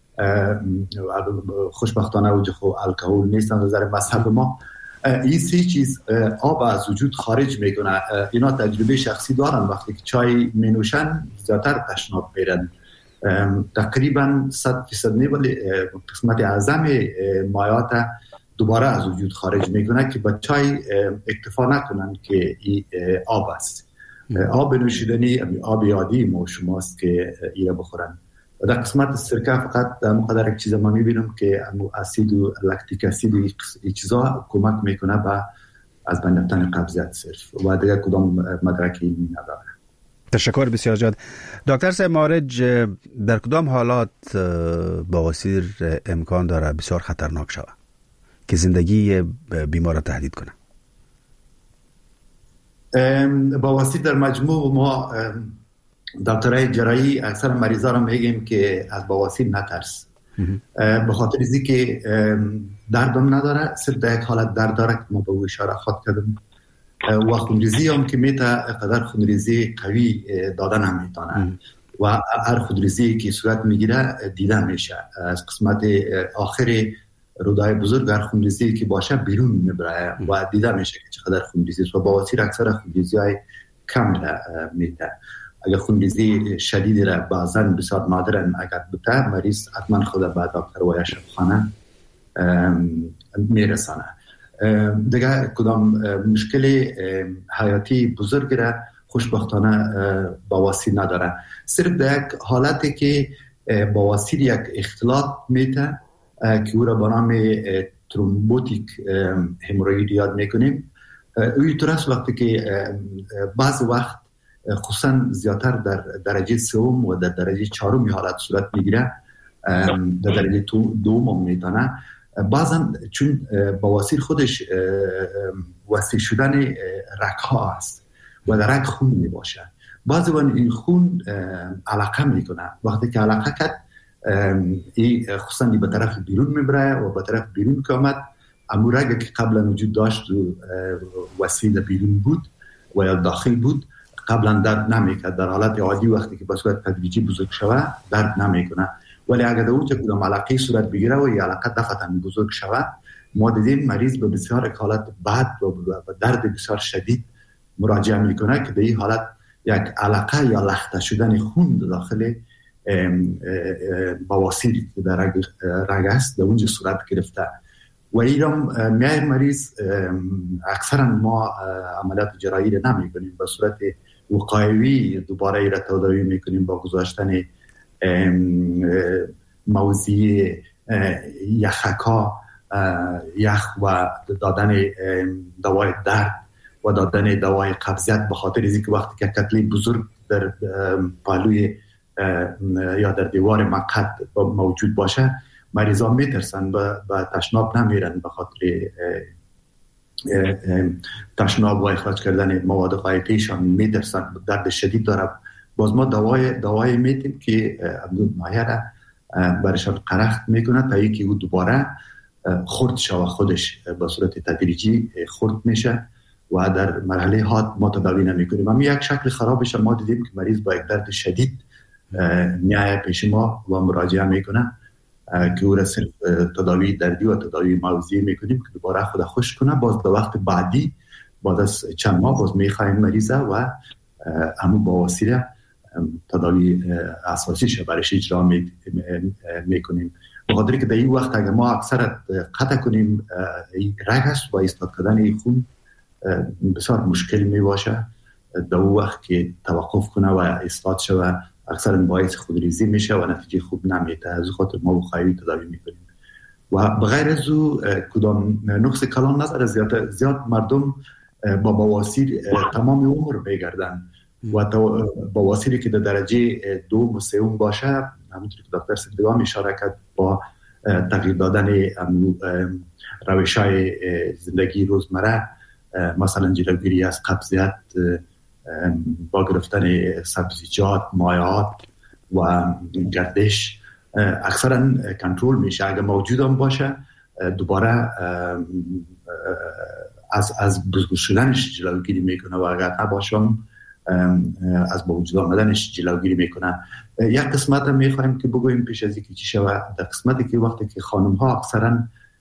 [SPEAKER 6] خوشبختانه وجود خو الکل نیست از نظر مذهب ما. این سه چیز آب از وجود خارج میکنه. اینا تجربه شخصی دارن، وقتی که چای می نوشن زیادتر تشناب میرن. تقریبا صد فیصد نه ولی قسمت اعظم مایعات دوباره از وجود خارج میکنه که با چای اکتفا نکنن که این آب است. آب نوشیدنی آب عادی ما شماست که ایره بخورن. در قسمت سرکه فقط مقدار یک چیز ما میبینم که اسید و لکتیک اسید و این چیزا کمک میکنه به از بین رفتن قبضیت صرف و دیگه کدام مدرکی نداره.
[SPEAKER 4] تشکر بسیار زیاد. دکتر صاحب مارج، در کدام حالات بواسیر امکان داره بسیار خطرناک شود که زندگی بیمار را تهدید کنه؟
[SPEAKER 6] بواسیر در مجموع ما دکترای جراحی اکثر مریضا را میگیم که از بواسیر نترس، به خاطر از اینکه دردم نداره، صرف در یک حالت درد داره که ما به او اشاره خواهد کردم و خونریزی هم که میته قدر خونریزی قوی دادن هم میتونه و هر خونریزی که صورت میگیره دیده میشه از قسمت آخر رودای بزرگ، هر خونریزی که باشه بیرون میبره و دیده میشه که چقدر خونریزی است و بواسیر اکثر خونریزی های کم میته. اگر خونریزی شدیدی را بعضا بسیار نادرن اگر بوده، مریض حتما خود به دکتر و یا شفاخانه میرسانه. دیگه کدام مشکل حیاتی بزرگ را خوشبختانه بواسیر نداره. صرف در یک حالتی که بواسیر یک اختلاط میته که او را به نام ترومبوتیک هموروید یاد میکنیم، اوی طور وقتی که بعض وقت خصوصا زیادتر در درجه سوم و در درجه چهارم حالت صورت میگیره، در درجه دوم هم میتونه، بعضا چون بواسیر خودش وسیع شدن رگ ها است و در رگ خون می باشه، بعضی وقت این خون علاقه میکنه. وقتی که علاقه کرد این خصوصا به طرف بیرون میبره و به طرف بیرون که آمد، امو رگ که قبلا وجود داشت و وسیع بیرون بود و یا داخل بود قبلا درد نمیکرد. در حالت عادی وقتی که به صورت تدریجی بزرگ شود درد نمیکنه، ولی اگر در اونجا کدام علاقه صورت بگیره و این علاقه دفعتا بزرگ شود، ما دیدیم مریض به بسیار حالت بد و درد بسیار شدید مراجعه میکنه که در این حالت یک علاقه یا لخته شدن خون داخل بواسیر که در رگ است در اونجا صورت گرفته و ایرام میای مریض اکثرا ما عملیات جراحی را نمی کنیم، به صورت وقایوی دوباره ای را تداوی میکنیم با گذاشتن موضعی یخکا یخ و دادن دوای درد و دادن دوای قبضیت، به خاطر اینکه وقتی که کتله بزرگ در پهلوی یا در دیوار مقعد موجود باشه مریضا میترسن به تشناب نمیرن، به خاطر تشناب و اخراج کردن مواد غایطیشان میترسن، درد شدید داره. باز ما دوای دوای میتیم که عبدالله ماهر برشان قرخت میکنه تا اینکه او دوباره خرد شوه، خودش به صورت تدریجی خرد میشه و در مرحله حاد ما تداوی نمیکنیم. اما یک شکل خرابش ما دیدیم که مریض با یک درد شدید میایه پیش ما و مراجعه میکنه که او را صرف تداوی دردی و تداوی موضعی میکنیم که دوباره خود خوش کنه. باز در وقت بعدی بعد از چند ماه باز میخوایم مریضه و همون بواسیر تداوی اساسیش برش اجرا میکنیم. بخاطر که در این وقت اگر ما اکثر قطع کنیم رگ است و ایستاد کردن این خون بسیار مشکل می باشه. در اون وقت که توقف کنه و ایستاد شوه اکثر باعث خودریزی میشه و نتیجه خوب نمیده. از خاطر ما بخواهی تداوی میکنیم و بغیر از او کدام نقص کلان نداره. زیاد زیاد مردم با بواسیر تمام عمر میگردن و بواسیری که در درجه دو و سوم باشه، همونطور که دکتر صدیقان اشاره کرد، با تغییر دادن روش‌های زندگی روزمره، مثلا جلوگیری از قبضیت با گرفتن سبزیجات، مایعات و گردش، اکثرا کنترل میشه. اگر موجود هم باشه دوباره از از بزرگ شدنش جلوگیری میکنه و اگر نباشم از با وجود آمدنش جلوگیری میکنه. یک قسمت هم میخوایم که بگویم پیش از اینکه چی شود، در قسمتی که وقتی که خانم ها اکثرا،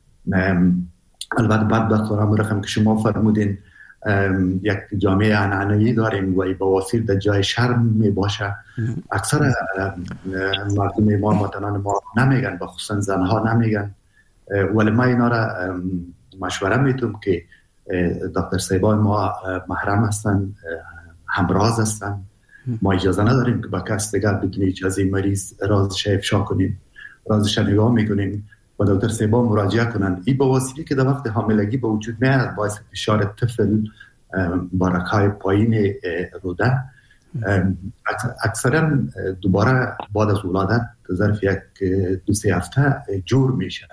[SPEAKER 6] البته بعد دکترام رقم که شما فرمودین یک جامعه عنعنوی داریم و بواسیر در جای شرم می باشه، اکثر مردم ما متنان ما نمیگن، بخصوصا زنها نمیگن، ولی ما اینا را مشوره میتونم که دکتر صاحبای ما محرم هستن، همراز هستن ما اجازه نداریم که با کس دیگر بدون اجازه مریض رازش افشا کنیم، رازش نگاه میکنیم و دکتر سیبا مراجعه کنند. این بواسیری که در وقت حاملگی به وجود میاد باعث فشار طفل با رگ‌های پایین روده اکثرا دوباره بعد از ولادت ظرف یک دو سه هفته جور میشه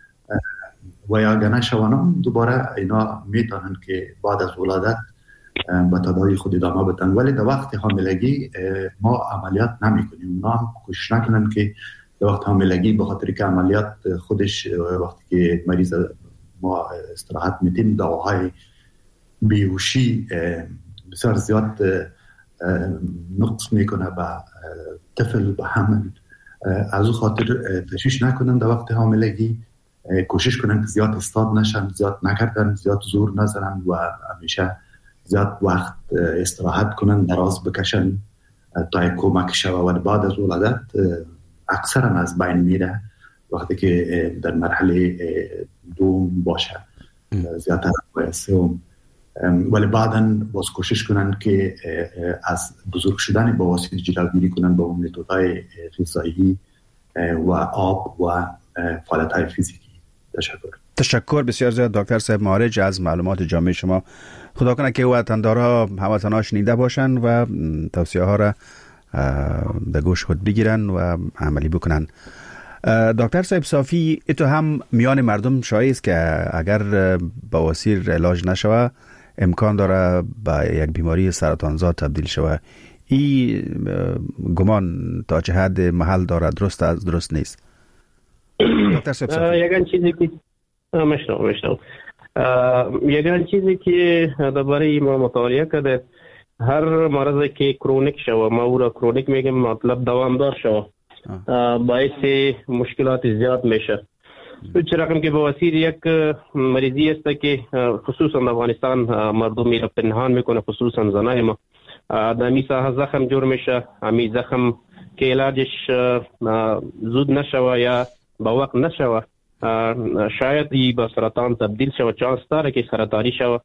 [SPEAKER 6] و یا گناه شوانان دوباره اینا میتونن که بعد از ولادت به تداوی خود ادامه بدن، ولی در وقت حاملگی ما عملیات نمی کنیم. اونا هم کوشش نکنن که در وقت حاملگی به خاطر که عملیات خودش وقتی که مریض ما استراحت میدیم دواهای بیهوشی بسیار زیاد نقص میکنه به طفل و به حمل. از او خاطر تشویش نکنن در وقت حاملگی، کوشش کنن که زیاد استاد نشن، زیاد نکردن، زیاد زور نزنن و همیشه زیاد وقت استراحت کنن، دراز بکشن تا کمک شوه و بعد از ولادت اکثرا از بین میره وقتی که در مرحله دوم باشه زیادتر و سوم، ولی بعداً باز کوشش کنن که از بزرگ شدن بواسیر جلوگیری کنن با اون متدهای غذایی و آب و فعالیت‌های فیزیکی. تشکر.
[SPEAKER 4] تشکر بسیار زیاد دکتر صاحب معارج از معلومات جامع شما. خدا کنه که وطندارها هموطنان شنیده باشن و توصیه ها را در گوش خود بگیرن و عملی بکنن. دکتر صاحب صافی، تو هم میان مردم شایع است که اگر بواسیر علاج نشوه امکان داره به یک بیماری سرطانزا تبدیل شوه. این گمان تا چه حد محل داره، درست از درست نیست؟ دکتر صاحب صافی
[SPEAKER 5] یگان چیزی که مشنو مشنو یگان چیزی که درباره ما مطالعه کرده، هر مرضی که کرونیک شوه، ما او را کرونیک میگیم مطلب دوامدار شوه، باعث مشکلات زیاد میشه. چه رقم که بواسیر یک مریضی است که خصوصا در افغانستان مردم میره پنهان میکنه، خصوصا زنای ما. دمی ساحه زخم جور میشه، همی زخم که علاجش زود نشوه یا با وقت نشوه شاید ای با سرطان تبدیل شوه، چانس داره که سرطانی شوه.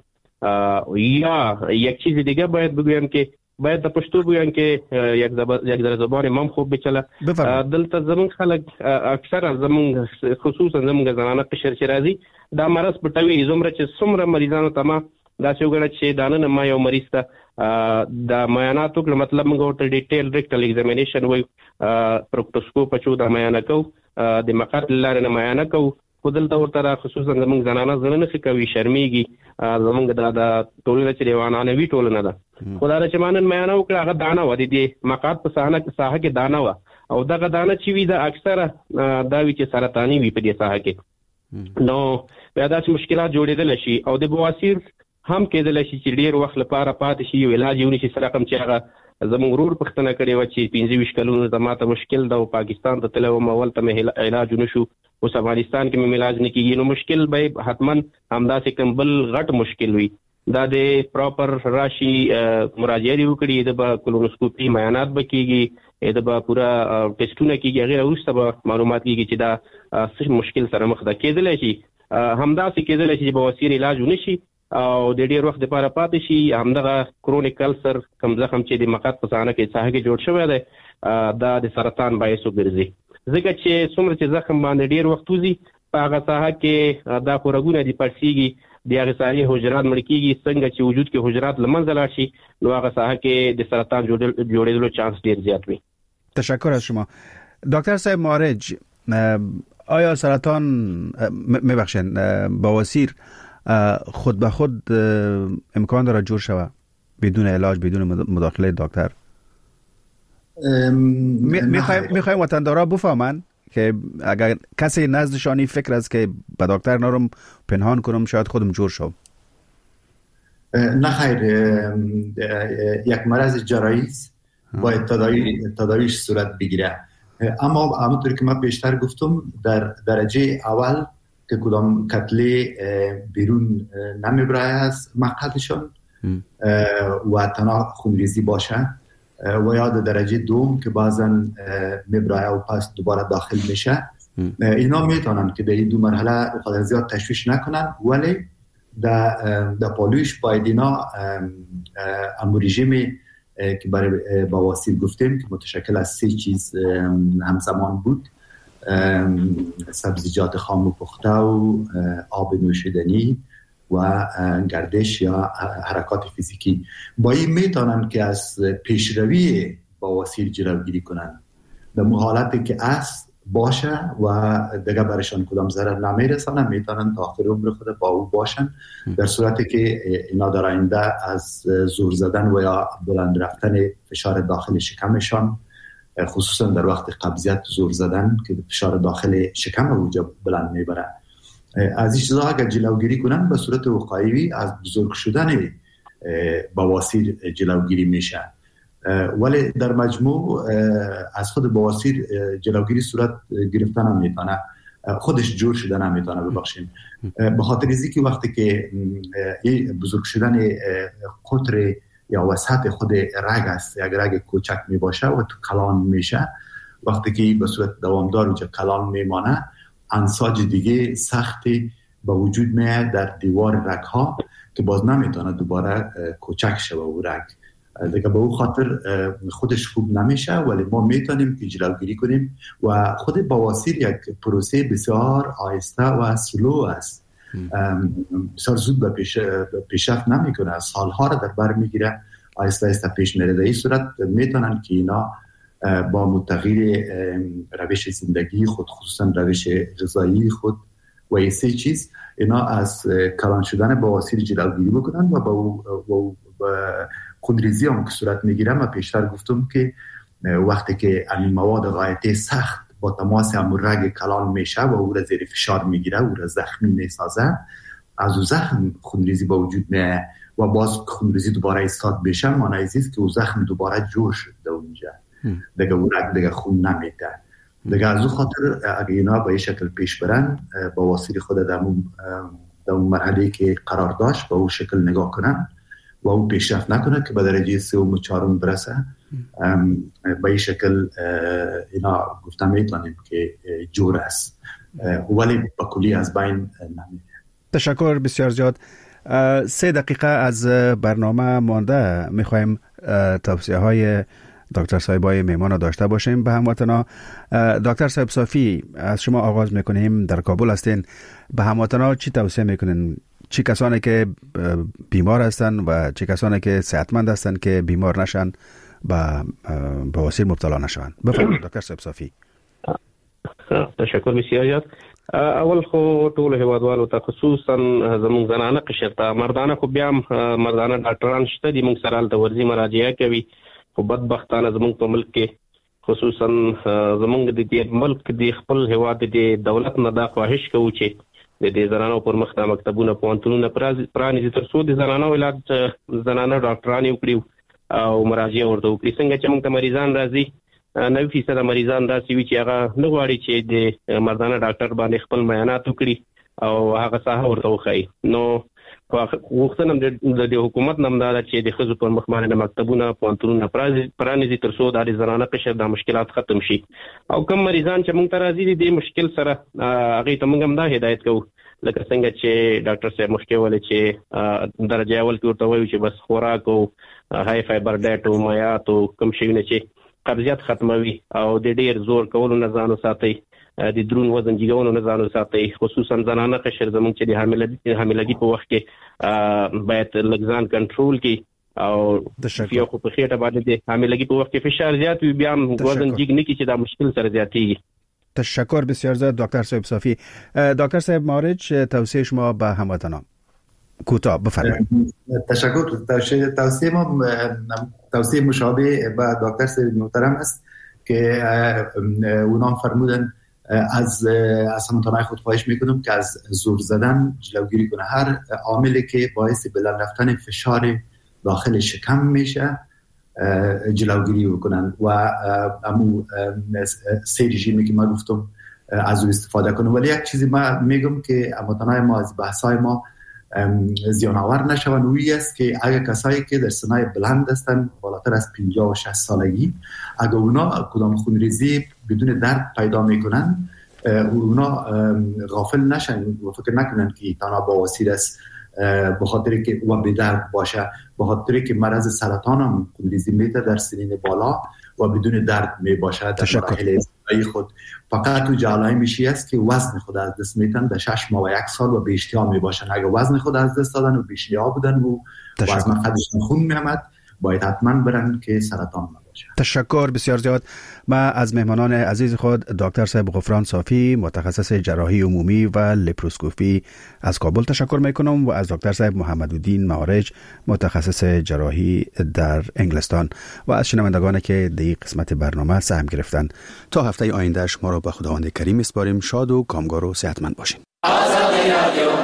[SPEAKER 5] یا یک چیز دیگه باید بگویم که باید در پشتو بگویم که یک یک در زبان مام خوب بچله. دلتا زمون خلق اکثر زمون خصوصا زمون زنانه قشر چرازی دا مرض پټوي زمره چې څومره مریضانو ته ما دا څه وګڼه چې دانه ما یو مریض ته دا معایناتو کله مطلب موږ ورته ډیټیل ریکټل ایگزامینیشن وای پروکټوسکوپ چو دا معاینه کو د مقعد لاره نه معاینه کو خودل ته ورته خصوصا زمون زنانه زنه نه کوي شرمېږي زمونږ دا د ټولنه چې دیوانانه وی ټولنه ده خدای چې مانن معاینه وکړه هغه دانه و دي مقعد په ساحه کې ساحه کې دانه و او دغه دانه چې وی دا اکثره دا وی چې سرطانی وی په دې ساحه کې نو بیا داسې مشکلات جوړېدل شي او د بواسیر هم کېدل شي چې ډیر وخت لپاره پاتې شي او علاج یې ونشي. سره کوم چې هغه زموږ ورور پښتنه کړې و چې پنځه ویشت کلونو زماته مشکل ده او پاکستان ته تلو مول ته علاج نشو اوس افغانستان کې مې علاج نه کیږي، نو مشکل به حتما همداسې کوم بل غټ مشکل وي. دا د پراپر راشي مراجعه دی وکړي د کولونوسکوپي معاینات بکیږي د با پورا ټیسټونه کیږي غیر وروسته به معلومات کیږي چې دا څه مشکل سره مخ ده. کېدل شي همداسې کېدل شي چې بواسیر علاج ونشي او د ډیر وخت لپاره پاتې شي. همدغه کرونیک کلسر کم زخم چې د مقعد په ساحه کې ساحه کې جوړ شوی دی دا د سرطان باعث وګرځي، ځکه چې څومره چې زخم باندې ډیر وخت وځي په هغه ساحه کې دا خورګونه دي پړسیږي، د هغه ساحې حجرات مړ کیږي، څنګه چې وجود کې حجرات لمنځه لاړ شي نو هغه ساحه کې د سرطان جوړېدلو چانس ډیر زیات وي.
[SPEAKER 4] تشکر از شما دکتر صاحب معارج. آیا سرطان میبخشن بواسیر خود به خود امکان داره جور شوه بدون علاج بدون مداخله دکتر؟ میخوایم میخوایم وطندارا بفهمن که اگر کسی نزدشانی فکر است که به دکتر نرم پنهان کنم شاید خودم جور شم.
[SPEAKER 6] نه خیر، یک مرض جراحی است باید تداوی تداویش صورت بگیره، اما همونطور که من بیشتر گفتم در درجه اول که کدام کتله بیرون نمیبره از مقعدشان و تنها خونریزی باشه و یا در درجه دوم که بعضا میبره و پس دوباره داخل میشه، اینا میتونن که در این دو مرحله خود زیاد تشویش نکنن، ولی در پالویش باید اینا امو رژیم که برای بواسیر گفتیم که متشکل از سه چیز همزمان بود: سبزیجات خام و پخته و آب نوشیدنی و گردش یا حرکات فیزیکی. با این میتونن که از پیشروی بواسیر جلوگیری کنن. در حالتی که است باشه و دیگه برشان کدام ضرر نمیرسانه، میتونن تا آخر عمر خود با او باشن. در صورتی که اینا در آینده از زور زدن و یا بلند رفتن فشار داخل شکمشان، خصوصا در وقت قبضیت زور زدن که فشار داخل شکم اوجا بلند میبره، از این چیزا اگر جلوگیری کنن به صورت وقایوی از بزرگ شدن بواسیر جلوگیری میشه. ولی در مجموع از خود بواسیر جلوگیری صورت گرفتن هم میتونه، خودش جور شدن هم میتونه. ببخشید به خاطر از اینکه وقتی که این بزرگ شدن قطر یا وسط خود رگ است، یک رگ کوچک می باشه و تو کلان میشه، وقتی که به صورت دوامدار اونجا کلان میمانه، انساج دیگه سختی به وجود میاد در دیوار رگ ها که باز نمیتونه دوباره کوچک شه و رگ دیگه. به او خاطر خودش خوب نمیشه، ولی ما میتونیم که جلوگیری کنیم و خود بواسیر یک پروسه بسیار آهسته و سلو است، بسیار زود به پیش پیشرفت نمیکنه، سالها را در بر میگیره، آهسته آهسته پیش میره. در این صورت میتونن که اینا با متغیر روش زندگی خود، خصوصا روش غذایی خود و این سه چیز، اینا از کلان شدن بواسیر جلوگیری بکنن و با خونریزی هم که صورت میگیره. من پیشتر گفتم که وقتی که این مواد غایتی سخت با تماس هم رگ کلان میشه و او را زیر فشار میگیره، او را زخمی میسازه، از او زخم خونریزی با وجود میاد و باز خونریزی دوباره ایستاد بشه، معنی است که او زخم دوباره جور شد در اونجا، دیگه او رگ دیگه خون نمیده دیگه. از او خاطر اگه اینا به این شکل پیش برن، بواسیر خود در اون مرحله که قرار داشت به اون شکل نگاه کنن و اون پیشرفت نکنه که به درجه سوم و چهارم برسه، به این شکل اینا گفتم میتونیم که جور است، ولی با کلی از بین نمیره.
[SPEAKER 4] تشکر بسیار زیاد. سه دقیقه از برنامه مانده، میخوایم توصیه های دکتر صاحبای میمان داشته باشیم به هموطنا. دکتر صاحب صافی، از شما آغاز میکنیم. در کابل هستین، به هموطنا چی توصیه میکنین؟ چه کسانی که بیمار هستن و چه کسانی که صحتمند هستن که بیمار نشن، به بواسیر مبتلا نشن؟ بفرمایید دکتر صاحب صافی.
[SPEAKER 5] تشکر بسیار زیاد. اول خو ټول هیوادوالو ته، خصوصا زموږ زنانه قشر ته، مردانه خو بیا مردانه ډاکټران شته دي، موږ سره د ورزي مراجعه کوي، خو بدبختانه زموږ په ملک کې خصوصا زموږ د دې ملک د خپل هیواد د دولت نه دا خواهش کوو چې د دې زنانو پر مخ د مکتبونو پوهنتونونه پرانیزي، تر څو د زنانو علاج زنانه ډاکټران یې وکړي او مراجعه ورته وکړي. څنګه چې موږ ته مریضان راځي، نوي فیصد مریضان داسې وي چې هغه نه غواړي چې د مردانه ډاکټر باندې خپل معاینات وکړي او هغه ساحه ورته وښایي. نو غوښتنه د حکومت نه دا ده چې د ښځو پر مخ باندې مکتبونه پوهنتونونه پرانیزي، تر څو د زنانه قشر د مشکلات ختم شي. او کم مریضان چې موږ ته راځي د مشکل سره، هغې ته موږ هم دا هدایت کوو لکه څنګه چې ډاکټر صاحب مخکې ویلي چې درجه اول کې ورته وایو چې بس خوراک او های فایبر ډایټ او مایعات او کوم شیونه چې قبضیت ختموي او د ډیر زور کولو نه ځان وساتئ، د درون وزن جګولو نه ځان وساتئ. خصوصا زنانه قشر زموږ چې د حاملګي په وخت کې باید لږ ځان کنټرول کړي او یو خو په خېټه باندې د حاملګي په وخت کې فشار زیات وي، بیا هم وزن جګ نه کړي چې دا مشکل سره زیاتېږي.
[SPEAKER 4] تشکر بسیار زیاد دکتر صاحب صافی. دکتر صاحب مارج، توصیه شما به هموطنان کوتاه بفرمایید.
[SPEAKER 6] تشکر. توصیه ما توصیه مشابه به دکتر صاحب محترم است که اونام فرمودن از از هموطنان خود خواهش میکنم که از زور زدن جلوگیری کنه. هر عاملی که باعث بلند رفتن فشار داخل شکم میشه جلوگیری بکنن و امو سه رژیمی که ما گفتم از او استفاده کنن. ولی یک چیزی ما میگم که هموطنان ما از بحثای ما زیان‌آور نشون، اویی است که اگر کسایی که در سنای بلند هستن بالاتر از پنجاه و شصت سالگی، اگر اونا کدام خونریزی بدون درد پیدا میکنن، اونا غافل نشن و فکر نکنن که تنها بواسیر است. به خاطر که و به درد باشه، به خاطر که مرض سرطان هم خونریزی میده در سنین بالا و بدون درد می باشه در مراحل ابتدایی خود. فقط تو جالای میشی است که وزن خود از دست میتن در شش ماه و یک سال و به اشتها می باشن. اگر وزن خود از دست دادن و به اشتها بودن و وزن خودشون خون میامد، باید حتما برن که سرطان نباشه.
[SPEAKER 4] تشکر بسیار زیاد. ما از مهمانان عزیز خود دکتر صاحب غفران صافی، متخصص جراحی عمومی و لپروسکوپی از کابل تشکر میکنم و از دکتر صاحب محمدالدین معارج، متخصص جراحی در انگلستان و از شنوندگان که در این قسمت برنامه سهم گرفتن. تا هفته آینده شما را به خداوند کریم میسپاریم. شاد و کامگار و صحتمند باشین.